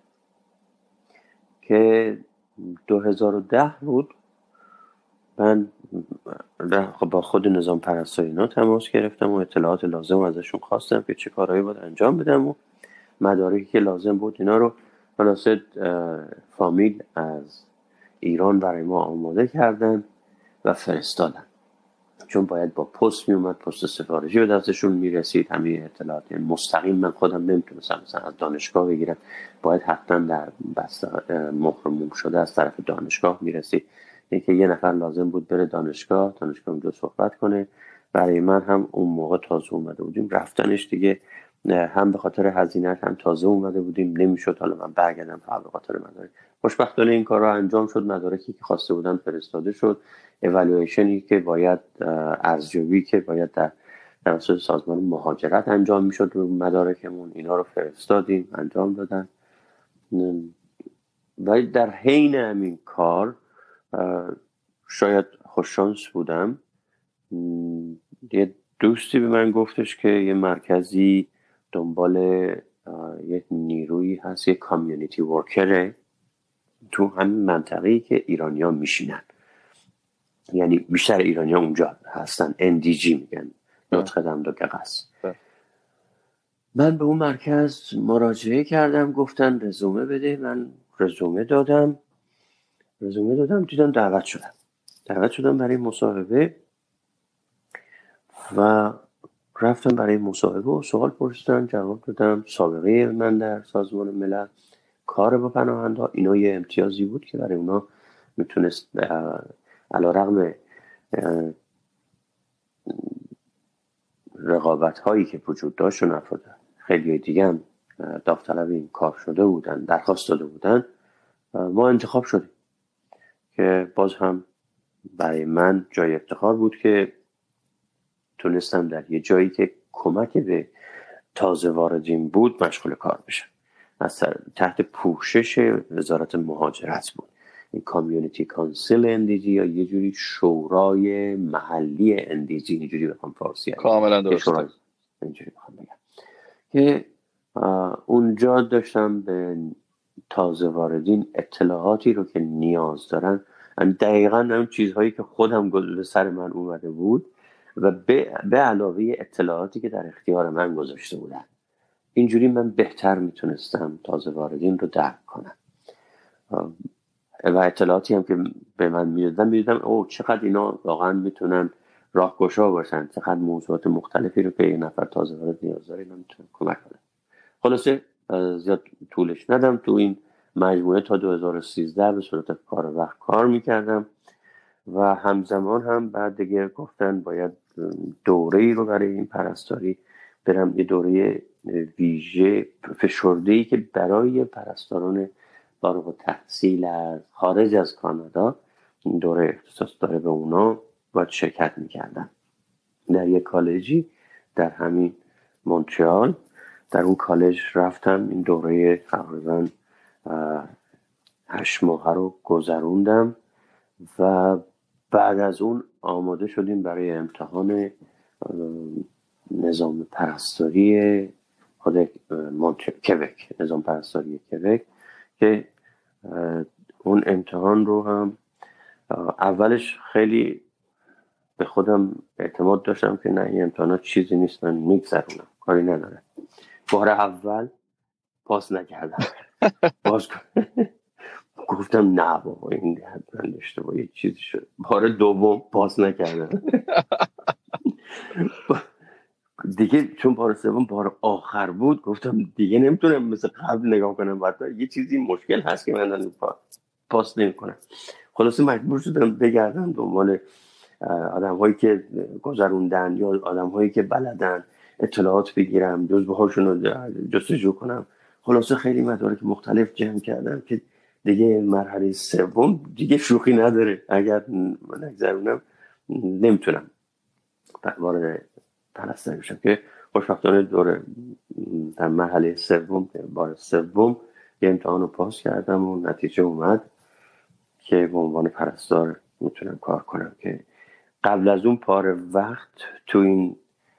که 2010 بود من با خود نظام پرستاری اینا تماس گرفتم و اطلاعات لازم رو ازشون خواستم که چه کارهایی باید انجام بدم و مدارکی که لازم بود اینا رو خلاصه فامیل از ایران برای ما آماده کردن و فرستادن، چون باید با پست میومد، پست سفارشی به دستشون میرسید. همین اطلاعات مستقیم من خودم نمیتونستم مثلا از دانشگاه بگیرم، باید حتما در مهرموم شده از طرف دانشگاه میرسید. اینکه یه نفر لازم بود بره دانشگاه اونجا صحبت کنه. برای من هم اون موقع تازه اومده بودیم، رفتنش دیگه هم به خاطر هزینه هم تازه اومده بودیم نمیشد حالا من برگردم فقط به خاطر مدارک. خوشبختانه این کار رو انجام شد، مدارکی که خواسته بودن فرستاده شد، اِوالویشنی که باید ارزیابی که باید در توسط سازمان مهاجرت انجام میشد رو مدارکمون، اینا رو فرستادیم انجام دادن. و در حین همین کار شاید خوششانس بودم، یه دوستی به من گفتش که یه مرکزی دنبال یک نیروی هست، یک کامیونیتی ورکره تو همین منطقه‌ای که ایرانی‌ها میشینن، یعنی بیشتر ایرانی‌ها اونجا هستن، NDG میگن، نوتردام دو گقس. من به اون مرکز مراجعه کردم، گفتن رزومه بده. من رزومه دادم دیدم دعوت شدم برای مصاحبه و رفتم برای مصاحبه و سوال پرسیدن، جواب دادم. سابقه من در سازمان ملل، کار با پناهنده، اینا یه امتیازی بود که برای اونا میتونست علیرغم رقابت هایی که وجود داشت و افراد خیلی دیگه هم داوطلب این کار شده بودن، درخواست داده بودن، ما انتخاب شدیم که باز هم برای من جای افتخار بود که تونستم در یه جایی که کمک به تازه واردین بود مشغول کار بشم. از تحت پوشش وزارت مهاجرت بود، این کامیونیتی کانسل NDG یا یه جوری شورای محلی NDG، اینجوری بخوام فارسی کاملا درسته اینجوری بخوام بگم، که اونجا داشتم به تازه واردین اطلاعاتی رو که نیاز دارن، دقیقاً اون چیزهایی که خودم به سر من اومده بود و به علاوه اطلاعاتی که در اختیار من گذاشته بودن، اینجوری من بهتر میتونستم تازه واردین رو درک کنم. و اطلاعاتی هم که به من میدادم اوه چقدر اینا واقعا میتونن راهگشا باشن، چقدر موضوعات مختلفی رو که یه نفر تازه وارد نیاز داره اینا میتونن کمک کنن. خلاصه زیاد طولش ندم، تو این مجموعه تا 2013 به صورت کار وقت کار میکردم و همزمان هم بعد دیگه گفتن باید دوره‌ای رو برای این پرستاری برم، یه دوره ویژه فشرده‌ای که برای پرستاران فارغ التحصیل از خارج از کانادا، این دوره اختصاص داره به اونا، باید شرکت میکردن در یک کالجی در همین مونترال. در اون کالج رفتم، این دوره تقریبا 8 ماه رو گذروندم و بعد از اون آماده شدیم برای امتحان نظام پرستاری خود کبک، نظام پرستاری کبک، که اون امتحان رو هم اولش خیلی به خودم اعتماد داشتم که نه این امتحانات چیزی نیست، من میگذرونم، کاری نداره. بار اول پاس نکردم باز گفتم نه بابا این حتما اشتباهی چیزی شد. بار دوم پاس نکردم دیگه چون بار سوم بار آخر بود گفتم دیگه نمیتونم مثل قبل نگاه کنم، بعد یه چیزی مشکل هست که من پاس نمیکنم. خلاصه مجبور شدم بگردم دنبال آدم هایی که گذروندن یا آدم هایی که بلدن، اطلاعات بگیرم، جزبه هاشون رو جستجو کنم. خلاصه خیلی مدارک مختلف جمع کردم که دیگه مرحله سوم دیگه شوخی نداره، اگر نگذرونم نمیتونم وارد پرستاری بشم. که خوشبختانه در مرحله سوم، بار سوم یه امتحان رو پاس کردم و نتیجه اومد که به عنوان پرستار میتونم کار کنم. که قبل از اون پاره وقت تو این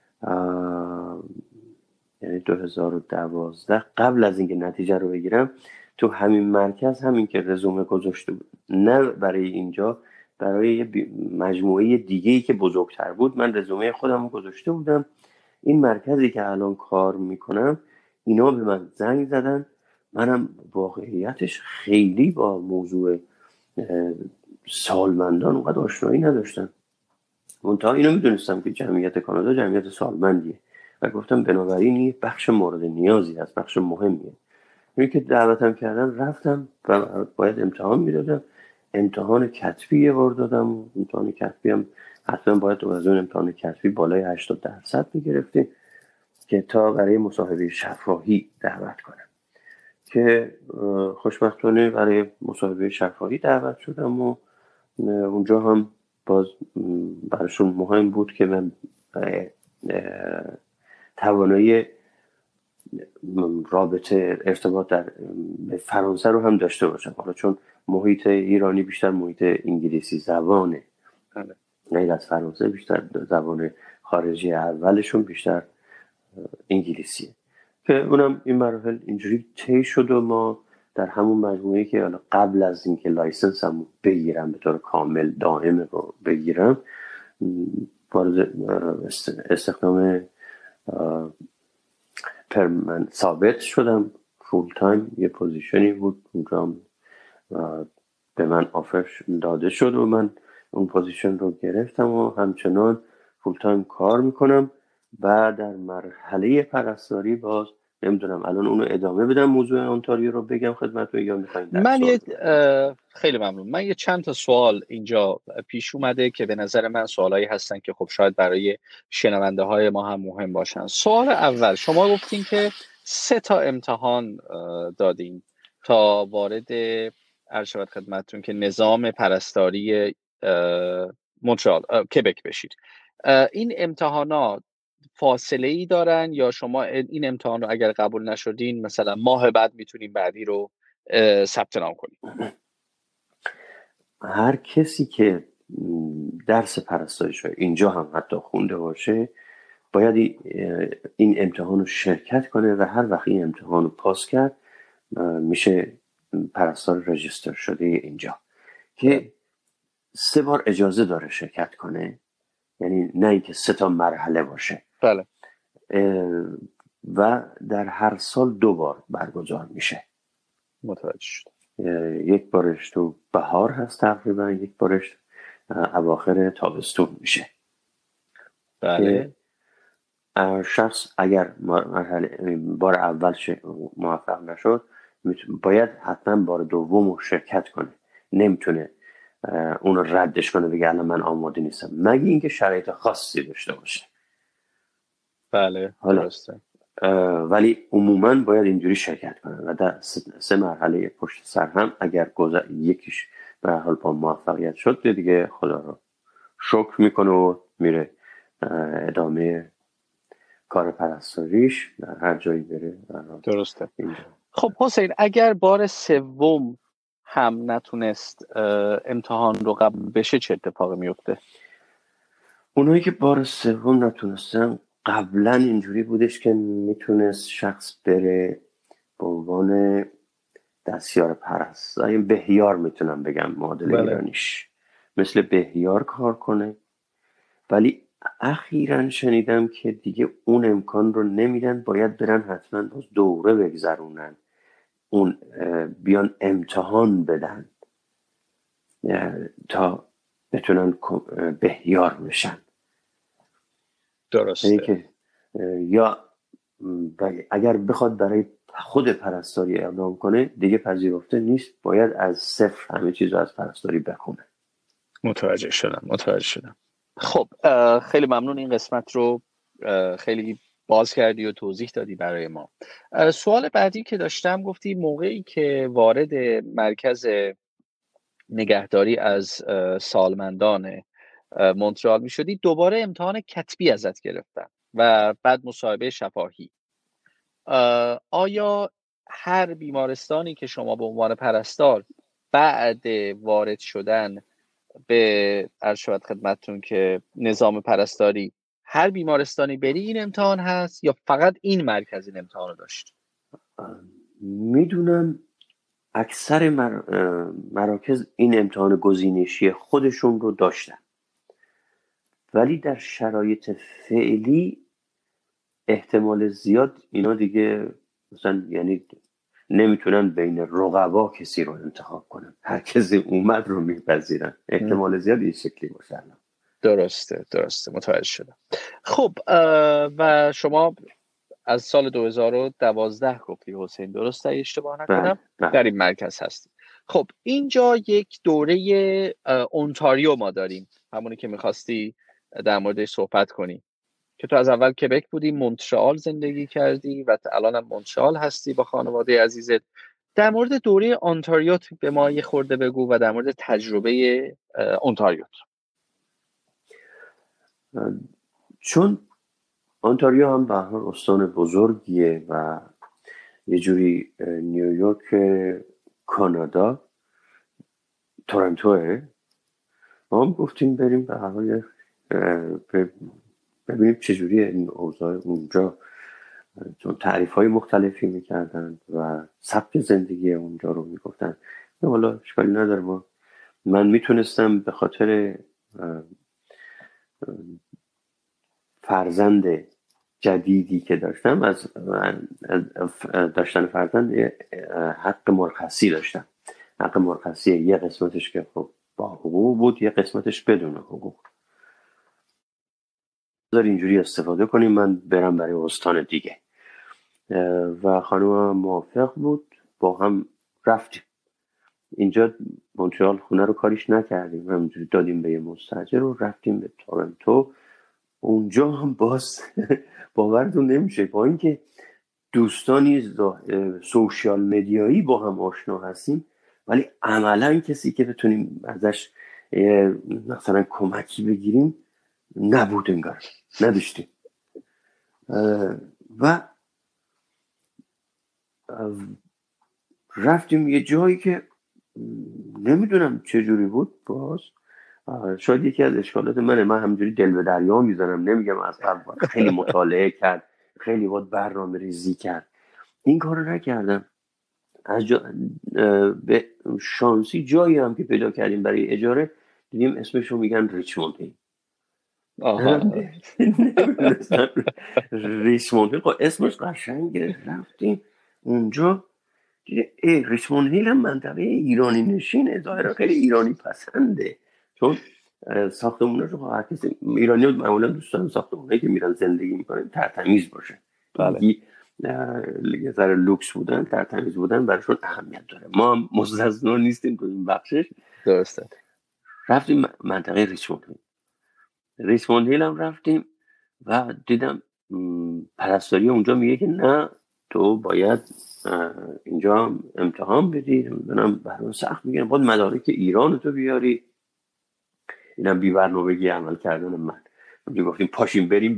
یعنی 2012 قبل از اینکه نتیجه رو بگیرم تو همین مرکز همین که رزومه گذاشته بود، نه برای اینجا، برای یه مجموعه دیگه‌ای که بزرگتر بود من رزومه خودم رو گذاشته بودم. این مرکزی که الان کار میکنم اینا به من زنگ زدن، منم واقعیتش خیلی با موضوع سالمندان اونقدر آشنایی نداشتم. منتها اینو میدونستم که جمعیت کانادا جمعیت سالمندیه و گفتم بنابراین این بخش مورد نیازی هست، بخش مهمیه. اینی که دعوتم کردن رفتم و باید امتحان میدادم. امتحان کتبی یه بار دادم. امتحان کتبی هم حتما باید از اون امتحان کتبی بالای 80% میگرفتیم که تا برای مصاحبه شفاهی دعوت کنم. که خوشبختانه برای مصاحبه شفاهی دعوت شدم و اونجا هم باز براشون مهم بود که من توانایی رابطه ارتباط در فرانسه رو هم داشته باشم. حالا چون محیط ایرانی بیشتر محیط انگلیسی زبانه، غیر از فرانسه بیشتر زبان خارجی اولشون بیشتر انگلیسیه. که اونم این مراحل اینجوری طی شد و ما در همون مجموعه که قبل از اینکه لایسنسم بگیرم به طور کامل دائم رو بگیرم وارد استخدام پرمننت ثابت شدم. فول تایم یه پوزیشنی بود اونجا به من آفر داده شد و من اون پوزیشن رو گرفتم و همچنان فول تایم کار میکنم. و در مرحله پرستاری باز نمیدونم الان اونو ادامه بدم موضوع اونتاریو رو بگم خدمتتون یا میخواین؟ من خیلی ممنون. من یه چند تا سوال اینجا پیش اومده که به نظر من سوالایی هستن که خب شاید برای شنونده های ما هم مهم باشن. سوال اول، شما گفتین که 3 تا امتحان دادین تا وارد عرض خدمتتون که نظام پرستاری مونترال کبک بشید. این امتحانات فاصله ای دارن یا شما این امتحان رو اگر قبول نشدین مثلا ماه بعد میتونین بعدی رو ثبت نام کنین؟ هر کسی که درس پرستاریش اینجا هم حتی خونده باشه باید این امتحان رو شرکت کنه و هر وقت این امتحان رو پاس کرد میشه پرستار رجیستر شده اینجا. که 3 بار اجازه داره شرکت کنه، یعنی نه اینکه 3 تا مرحله باشه. بله. و در هر سال 2 بار برگزار میشه. متوجه شد. یک بارش تو بهار هست تقریبا، یک بارش اواخر تابستون میشه. بله. شخص اگر مرحله بار اول موفق نشد باید حتما بار دوم رو شرکت کنه. نمیتونه اون رو ردش کنه بگه الان من آماده نیستم، مگه اینکه شرایط خاصی داشته باشه. بله درسته. ولی عموما باید اینجوری شرکت کنه و در 3 مرحله پشت سر هم اگر یکیش به حال با موفقیت شد دیگه خدا رو شکر میکنه و میره ادامه کار پرستاریش در هر جایی بره. درسته. خب حسین، اگر بار سوم هم نتونست امتحان رو قبول بشه چه اتفاقی میفته؟ اونایی که بار سوم نتونستن قبلا اینجوری بودش که میتونست شخص بره به عنوان دستیار پرستار، بهیار میتونم بگم معادل ایرانیش، مثل بهیار کار کنه. ولی اخیراً شنیدم که دیگه اون امکان رو نمیدن، باید برن حتما باز دوره بگذرونن، اون بیان امتحان بدن تا بتونن بهیار بشن. درسته. که یا اگر بخواد برای خود پرستاری اقدام کنه دیگه پذیرفته نیست، باید از صفر همه چیز رو از پرستاری بخونه. متوجه شدم. خب خیلی ممنون، این قسمت رو خیلی باز کردی و توضیح دادی برای ما. سوال بعدی که داشتم، گفتی موقعی که وارد مرکز نگهداری از سالمندان مونترال می شدی دوباره امتحان کتبی ازت گرفتن و بعد مصاحبه شفاهی. آیا هر بیمارستانی که شما به عنوان پرستار بعد وارد شدن به ارشد خدمتتون که نظام پرستاری، هر بیمارستانی بری این امتحان هست یا فقط این مرکز این امتحان رو داشت؟ میدونم اکثر مراکز این امتحان گزینشی خودشون رو داشتن، ولی در شرایط فعلی احتمال زیاد اینا دیگه مثلا یعنی نمیتونن بین رقبا کسی رو انتخاب کنن، هر کسی اومد رو میپذیرن. احتمال زیاد این شکلی باشه. درسته متوجه شدم. خب و شما از سال 2012 گفتی حسین، درسته اگه اشتباه نکنم؟ در این مرکز هستی. خب اینجا یک دوره اونتاریو ما داریم، همونی که میخواستی در موردش صحبت کنی، که تو از اول کبک بودی، مونترال زندگی کردی و الان هم مونترال هستی با خانواده عزیزت. در مورد دوره اونتاریو به ما یه خورده بگو و در مورد تجربه اونتاریو. چون اونتاریو هم به هر استان بزرگیه و یه جوری نیویورک کانادا، تورنتوه، ما هم گفتیم بریم به هر ببینیم چجوری این اوضاع اونجا، چون تعریف های مختلفی میکردن و سبک زندگی اونجا رو میگفتن. حالا اشکالی نداره، من میتونستم به خاطر فرزند جدیدی که داشتم، از داشتن فرزند حق مرخصی داشتم. حق مرخصی یه قسمتش که خب با حقوق بود، یه قسمتش بدون حقوق. بذار اینجوری استفاده کنیم من برم برای استان دیگه. و خانومم موافق بود، با هم رفتیم. اینجا مونترال خونه رو کاریش نکردیم، همینجوری دادیم به یه مستاجر و رفتیم به تورنتو. اونجا هم باز باورتون نمیشه، با اینکه دوستانی سوشیال مدیایی با هم آشنا هستیم، ولی عملا کسی که بتونیم ازش مثلا کمکی بگیریم نبود، انگار نداشتیم. و رفتیم یه جایی که نمیدونم چجوری بود. باز شاید یکی از اشکالات من همجوری دل به دریا میزنم، نمیگم از قبل خیلی مطالعه کرد، خیلی باید برنامه ریزی کرد. این کار رو نکردم. به شانسی جایی هم که پیدا کردیم برای اجاره، دیدیم اسمشو میگن ریچموند هیل. ریچموند هیل اسمش قشنگه. رفتیم اونجا، ریچموند هیل هم منطقه ایرانی نشینه، ظاهرا خیلی ایرانی پسنده، چون ساختموناشو هر کسی ایرانی ها معمولا دوستان ساختمونایی که میرن زندگی میکنن ترتمیز باشه. بله. یه ذره لوکس بودن، ترتمیز بودن براشون اهمیت داره. ما هم مستثنا نیستیم تو این بخشش. درسته. رفتیم منطقه ریچموند هیل هم رفتیم و دیدم پرستاری اونجا میگه که نه، تو باید اینجا امتحان بدی، نمیدونم برای سخت میگن، باید مدارک ایران تو بیاری. اینم بی برنامگی عمل کردن من. همجور گفتیم پاشیم بریم.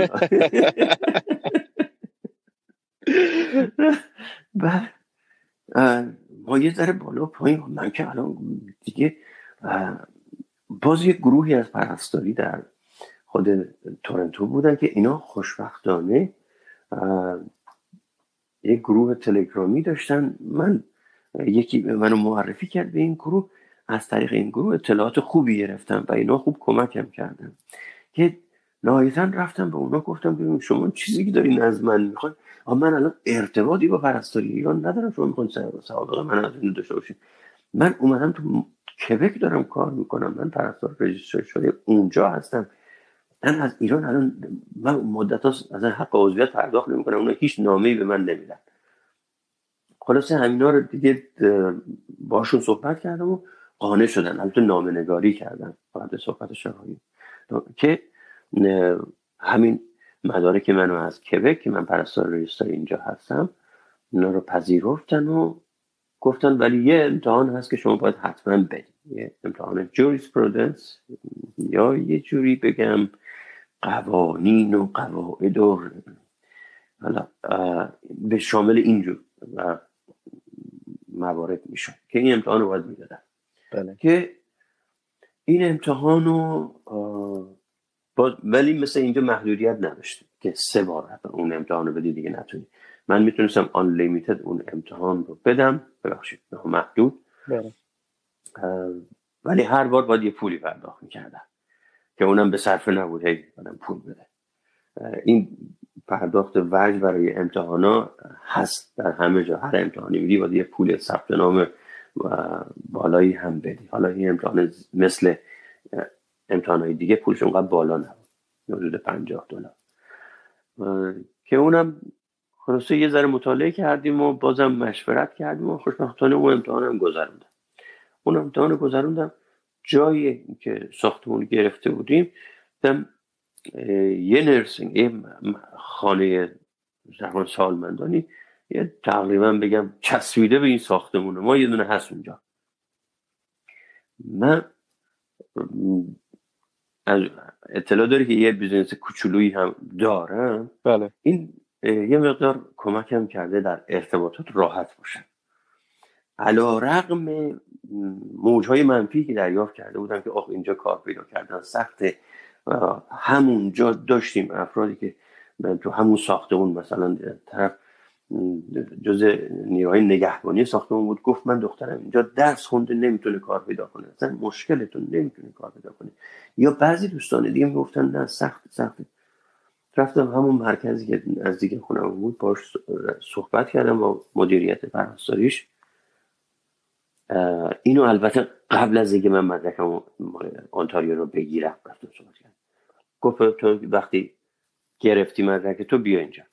و ما یه ذره بالا پایین، من که الان دیگه باز یک گروهی از پرستاری در خود تورنتو بودن که اینا خوشبختانه یک گروه تلگرامی داشتن. یکی منو معرفی کرد به این گروه، از طریق این گروه اطلاعات خوبی گرفتم و اینا خوب کمکم کردن که نهایتاً رفتم به اونا گفتم ببین شما چیزی که دارین از من میخواین، من الان ارتباطی با پرستاری ایران ندارم، شما میخواین سابقه من از این داشته باشین. من اومدم تو کبک دارم کار میکنم، من پرستار رجیستر شده اونجا هستم، من از ایران الان من مدت هاست از حق عضویت پرداخت نمیکنم، اونا هیچ نامه‌ای به من نمیدن. خلاصه همینا رو دیگه باشون صحبت کردم و قانع شدن. البته نامه نگاری کردن بعد صحبت شفاهی که همین مدارک منو از کبک که من پرستار رجیستر اینجا هستم اونا رو پذیرفتن و گفتن ولی یه امتحان هست که شما باید حتما بدید، یه امتحان جوریسپرودنس یا یه جوری بگم قوانین و قواعد و حالا به شامل اینجور موارد میشون که این امتحان رو باید میدادن. بله. که این امتحان رو ولی مثل اینجا محدودیت نداشت که 3 بار اون امتحان رو بدی دیگه نتونی. من میتونستم unlimited اون امتحان رو بدم، ببخشید محدود، ولی هر بار باید یه پولی پرداخت میکردم که اونم به صرفه نبود هی آدم پول بده. این پرداخت وجه برای امتحانا هست در همه جا، هر امتحانی میدی باید یه پول ثبت نام بالایی هم بدی. حالا این امتحان مثل امتحانای دیگه پولش اونقدر بالا نبود، حدود $50 که اونم خلاصه یه ذره مطالعه کردیم و بازم مشورت کردیم و خوشبختانه اون امتحانم گذروندم. اون امتحان گذروندم جایی که ساختمون گرفته بودیم یه نرسینگ، یه خانه زمان سالمندانی، یه تقریبا بگم چسبیده به این ساختمونه ما، یه دونه هست اونجا. من از اطلاع داری که یه بیزنس کوچولویی هم دارم. بله. این یه مقدار کمکم کرده در ارتباطات راحت باشم، علی رغم موجهای منفی که دریافت کرده بودم که اینجا کار پیدا کردن سخته. همونجا داشتیم افرادی که تو همون ساختمون مثلا طرف جزء نیروهای نگهبانی ساختمون بود، گفت من دخترم اینجا درس خونده نمیتونه کار پیدا کنه، اصلا مشکلتون نمیتونه کار پیدا کنه. یا بعضی دوستان دیگه میگفتن نه سخته. رفتم همون مرکزی که نزدیک خونم بود باش صحبت کردم با مدیریت پرستاریش. اینو البته قبل از اینکه من مدرکم اونتاریو رو بگیرم رفتم صحبت کردم. گفت تو وقتی گرفتی مدرک تو بیا اینجا.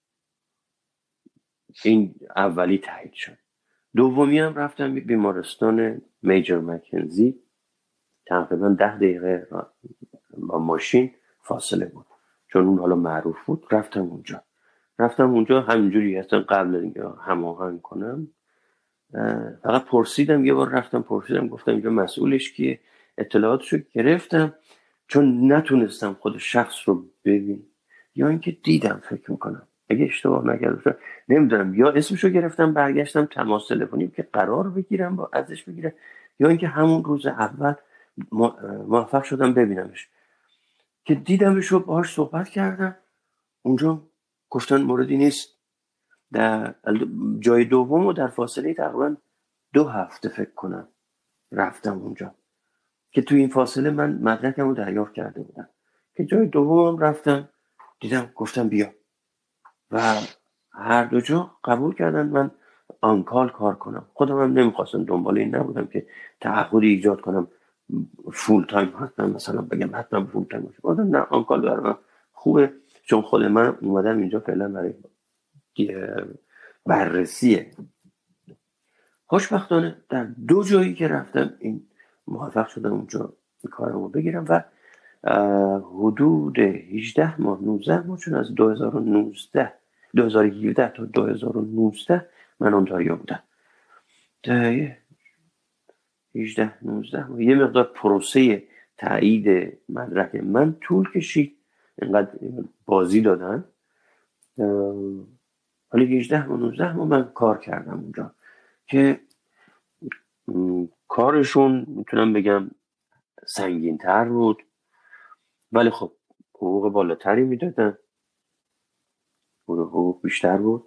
این اولی تایید شد. دومی هم رفتم بیمارستان میجر مکنزی، تقریبا 10 دقیقه با ماشین فاصله بود، چون اون حالا معروف بود. رفتم اونجا همینجوری اصلا قبل اینکه هماهنگ کنم فقط پرسیدم. یه بار رفتم پرسیدم، گفتم اینجا مسئولش کیه، اطلاعاتشو گرفتم، چون نتونستم خود شخص رو ببینم یا اینکه دیدم، فکر میکنم اگه اشتباه نکردم نمیدونم، یا اسمشو گرفتم برگشتم تماس تلفنی که قرار بگیرم با ازش بگیرم، یا اینکه همون روز اول موفق شدم ببینمش که دیدمش و باهاش صحبت کردم. اونجا گفتن موردی نیست. در جای دوم و در فاصله تقریبا 2 هفته فکر کنم رفتم اونجا که توی این فاصله من مدرکم رو دریافت کرده بودم. که جای دومم رفتم دیدم، گفتم بیا، و هر دو جا قبول کردن من آنکال کار کنم. خودم هم نمیخواستم، دنبال این نبودم که تعهدی ایجاد کنم فول تایم حتما مثلا بگم حتما فول تایم باشه. گفتم نه، آنکال برای من خوبه، چون خود من اومدم اینجا فعلا برای بررسیه. خوشبختانه در 2 جایی که رفتم این موفق شدم اونجا کارمو بگیرم و حدود 18 ماه 19 ماه، چون از 2017 تا 2019 من اونتاریو بودم. 18 19 ماه یه مقدار پروسه تایید مدرک من طول کشید، اینقدر بازی دادن. ولی 18 و 19 ماه من کار کردم اونجا که کارشون میتونم بگم سنگین تر بود، ولی خب حقوق بالاتری میدادن، حقوق بیشتر بود.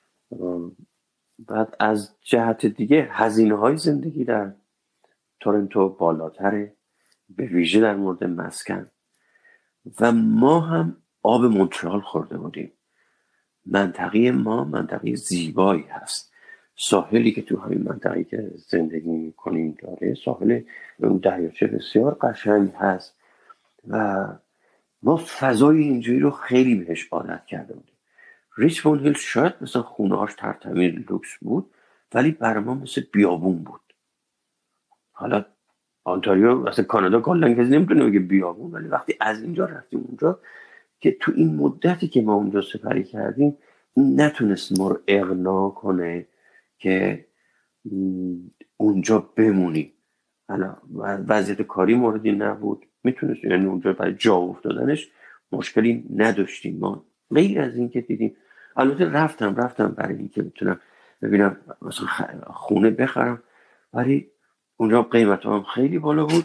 بعد از جهت دیگه هزینه های زندگی در تورنتو بالاتره، به ویژه در مورد مسکن. و ما هم آب مونترال خورده بودیم. منطقه ما منطقه زیبایی هست. ساحلی که تو همین منطقه که زندگی میکنیم داره، ساحل دریاچه بسیار قشنگ هست و ما فضای اینجوری رو خیلی بهش عادت کرده بودیم. ریچموند هیل شاید مثلا خونه‌هاش ترتمیز لوکس بود، ولی برای ما مثل بیابون بود. حالا آنتاریو مثلا کانادا کلا کسی نمیتونه بگه بیابون، ولی وقتی از اینجا رفتیم اونجا که تو این مدتی که ما اونجا سپری کردیم نتونست ما رو اقناع کنه که اونجا بمونیم. حالا وضعیت کاری موردی نبود، میتونست، یعنی اونجا برای جا افتادنش مشکلی نداشتیم. ما غیر از این که دیدیم، البته رفتم برای این که بتونم ببینم مثلا خونه بخرم، ولی اونجا قیمت هم خیلی بالا بود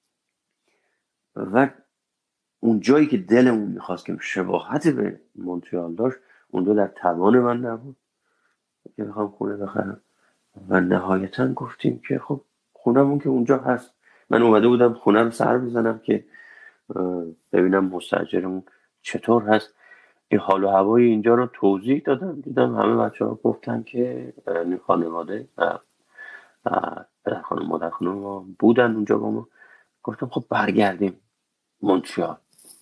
و اون جایی که دلمون میخواست که شباهت به مونترال داشت اونجا در توان من نبود که بخوام خونه بخرم و نهایتا گفتیم که خب خونمون که اونجا هست. من اومده بودم خونه رو سر بزنم که ببینم مستاجرمون چطور هست. این حال و هوای اینجا رو توضیح دادم، دیدم همه بچه ها گفتن که خانواده پدر خانم مادر خانم ما بودن اونجا با ما. گفتم خب برگردیم مونترال.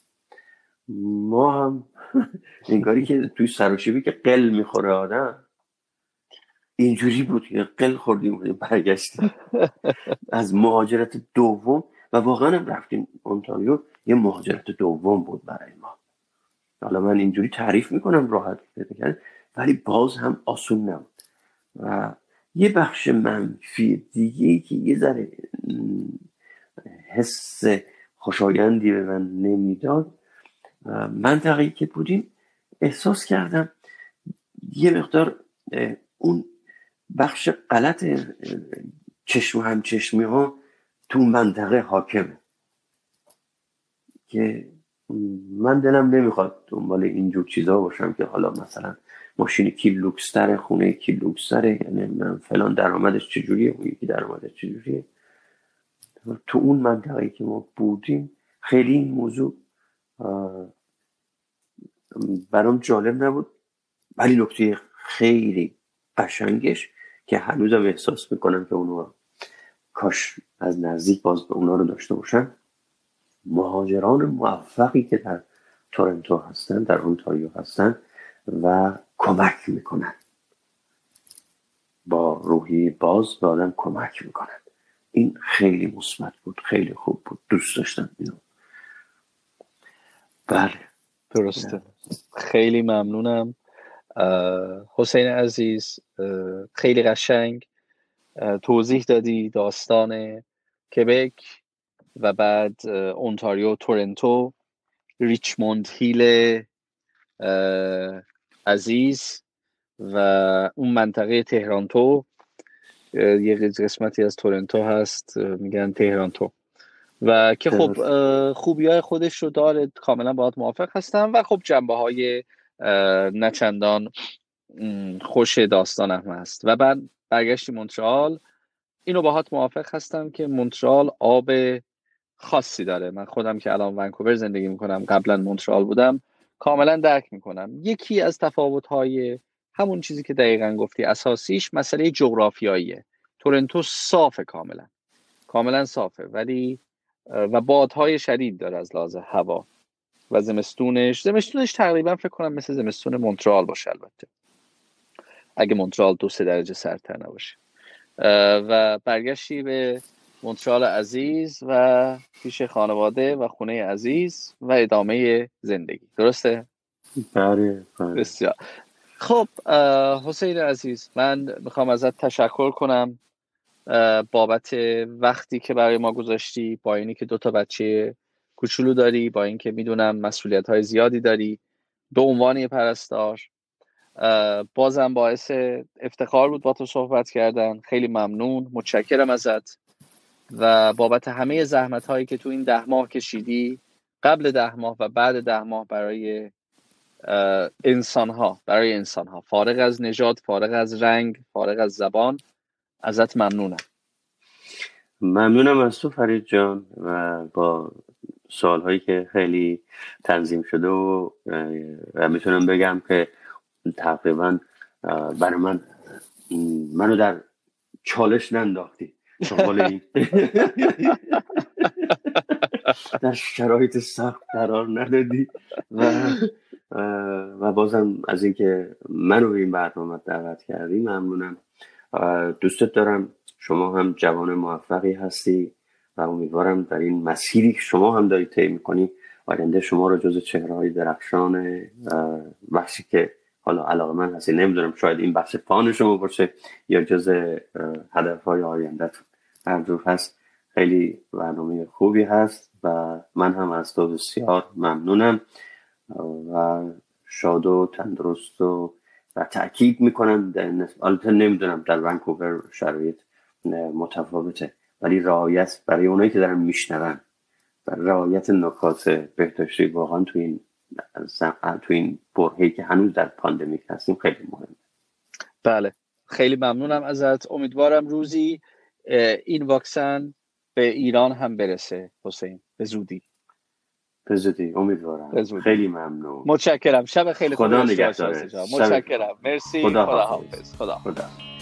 ما هم انگاری که توی سراشیبی که قل میخوره آدم اینجوری بود که قل خوردیم برگشتیم از مهاجرت دوم و واقعا هم رفتیم اونتاریو یه مهاجرت دوم بود برای ما. حالا من اینجوری تعریف میکنم راحت بکنم، ولی باز هم آسون نبود. و یه بخش منفی دیگه که یه ذره حس خوشایندی به من نمیداد، منطقه‌ای که بودیم احساس کردم یه مقدار اون بخش غلط چشم و همچشمی ها تو منطقه حاکمه که من دلم نمیخواد دنبال اینجور چیزا باشم که حالا مثلا ماشین کی لوکستره، خونه کی لوکستره، یعنی من فلان درآمدش چجوریه اون یکی درآمدش چجوریه. تو اون منطقه‌ای که ما بودیم خیلی این موضوع برام جالب نبود، ولی نکته خیلی قشنگش که هنوزم احساس میکنم که اونو کاش از نزدیک باز به اونا رو داشته باشن، مهاجران موفقی که در تورنتو هستن، در اونتاریو هستن و کمک میکنن، با روحی باز به آدم کمک میکنن. این خیلی مثبت بود، خیلی خوب بود، دوست داشتم اینو. بله درسته. خیلی ممنونم حسین عزیز، خیلی قشنگ توضیح دادی داستان کبک و بعد اونتاریو، تورنتو، ریچموند هیل عزیز و اون منطقه تهرانتو. یه قسمتی از تورنتو هست میگن تهرانتو و که خب خوبی‌های خودش رو داره، کاملا باهات موافق هستم و خب جنبه‌های نچندان خوش داستان هم هست. و بعد برگشتی مونترال، اینو باهات موافق هستم که مونترال آب خاصی داره. من خودم که الان ونکوور زندگی میکنم، قبلا مونترال بودم، کاملا درک میکنم. یکی از تفاوت‌های همون چیزی که دقیقاً گفتی اساسیش مسئله جغرافیاییه. تورنتو صافه، کاملا صافه، ولی و بادهای شدید داره از لحاظ هوا و زمستونش تقریبا فکر کنم مثل زمستون مونترال باشه، البته اگه مونترال 2-3 درجه سردتر نباشه. و برگشتی به مونترال عزیز و پیش خانواده و خونه عزیز و ادامه زندگی، درسته؟ بله. بسیار خب. حسین عزیز، من میخوام ازت تشکر کنم بابت وقتی که برای ما گذاشتی، با اینی که 2 بچه کوچولو داری، با اینکه میدونم مسئولیت‌های زیادی داری به عنوان یه پرستار. بازم باعث افتخار بود با تو صحبت کردن. خیلی ممنون، متشکرم ازت و بابت همه زحمت‌هایی که تو این 10 ماه کشیدی، قبل 10 ماه و بعد 10 ماه، برای انسان‌ها فارغ از نژاد، فارغ از رنگ، فارغ از زبان. ازت ممنونم از تو فرید جان و با سوالهایی که خیلی تنظیم شده و میتونم بگم که تقریبا برای منو در چالش ننداختی. در شرایط سخت قرار ندادی و بازم از اینکه منو به این برنامه دعوت کردی ممنونم. دوستت دارم. شما هم جوان موفقی هستی و امیدوارم در این مسیری که شما هم دارید طی می‌کنی آینده شما رو جز چهره‌های درخشان بخشی که حالا علاقه‌مند هستی، نمیدونم شاید این بخش پان شما باشه یا جز هدف‌های آینده‌تون، هر جور هست خیلی برنامه خوبی هست و من هم از تو بسیار ممنونم و شاد و تندرست و تأکید میکنم البته نمیدونم در ونکوور شرایط متفاوته ولی رعایت برای اونایی که دارن میشنون و رعایت نکات بهداشتی واقعا تو این برهه‌ای که هنوز در پاندمیک هستیم خیلی مهمه. بله خیلی ممنونم ازت. امیدوارم روزی این واکسن به ایران هم برسه حسین، به زودی امیدوارم. خیلی ممنون. متشکرم. شب خیلی خوب. خدا نگهدارت. متشکرم. مرسی. خدا حافظ.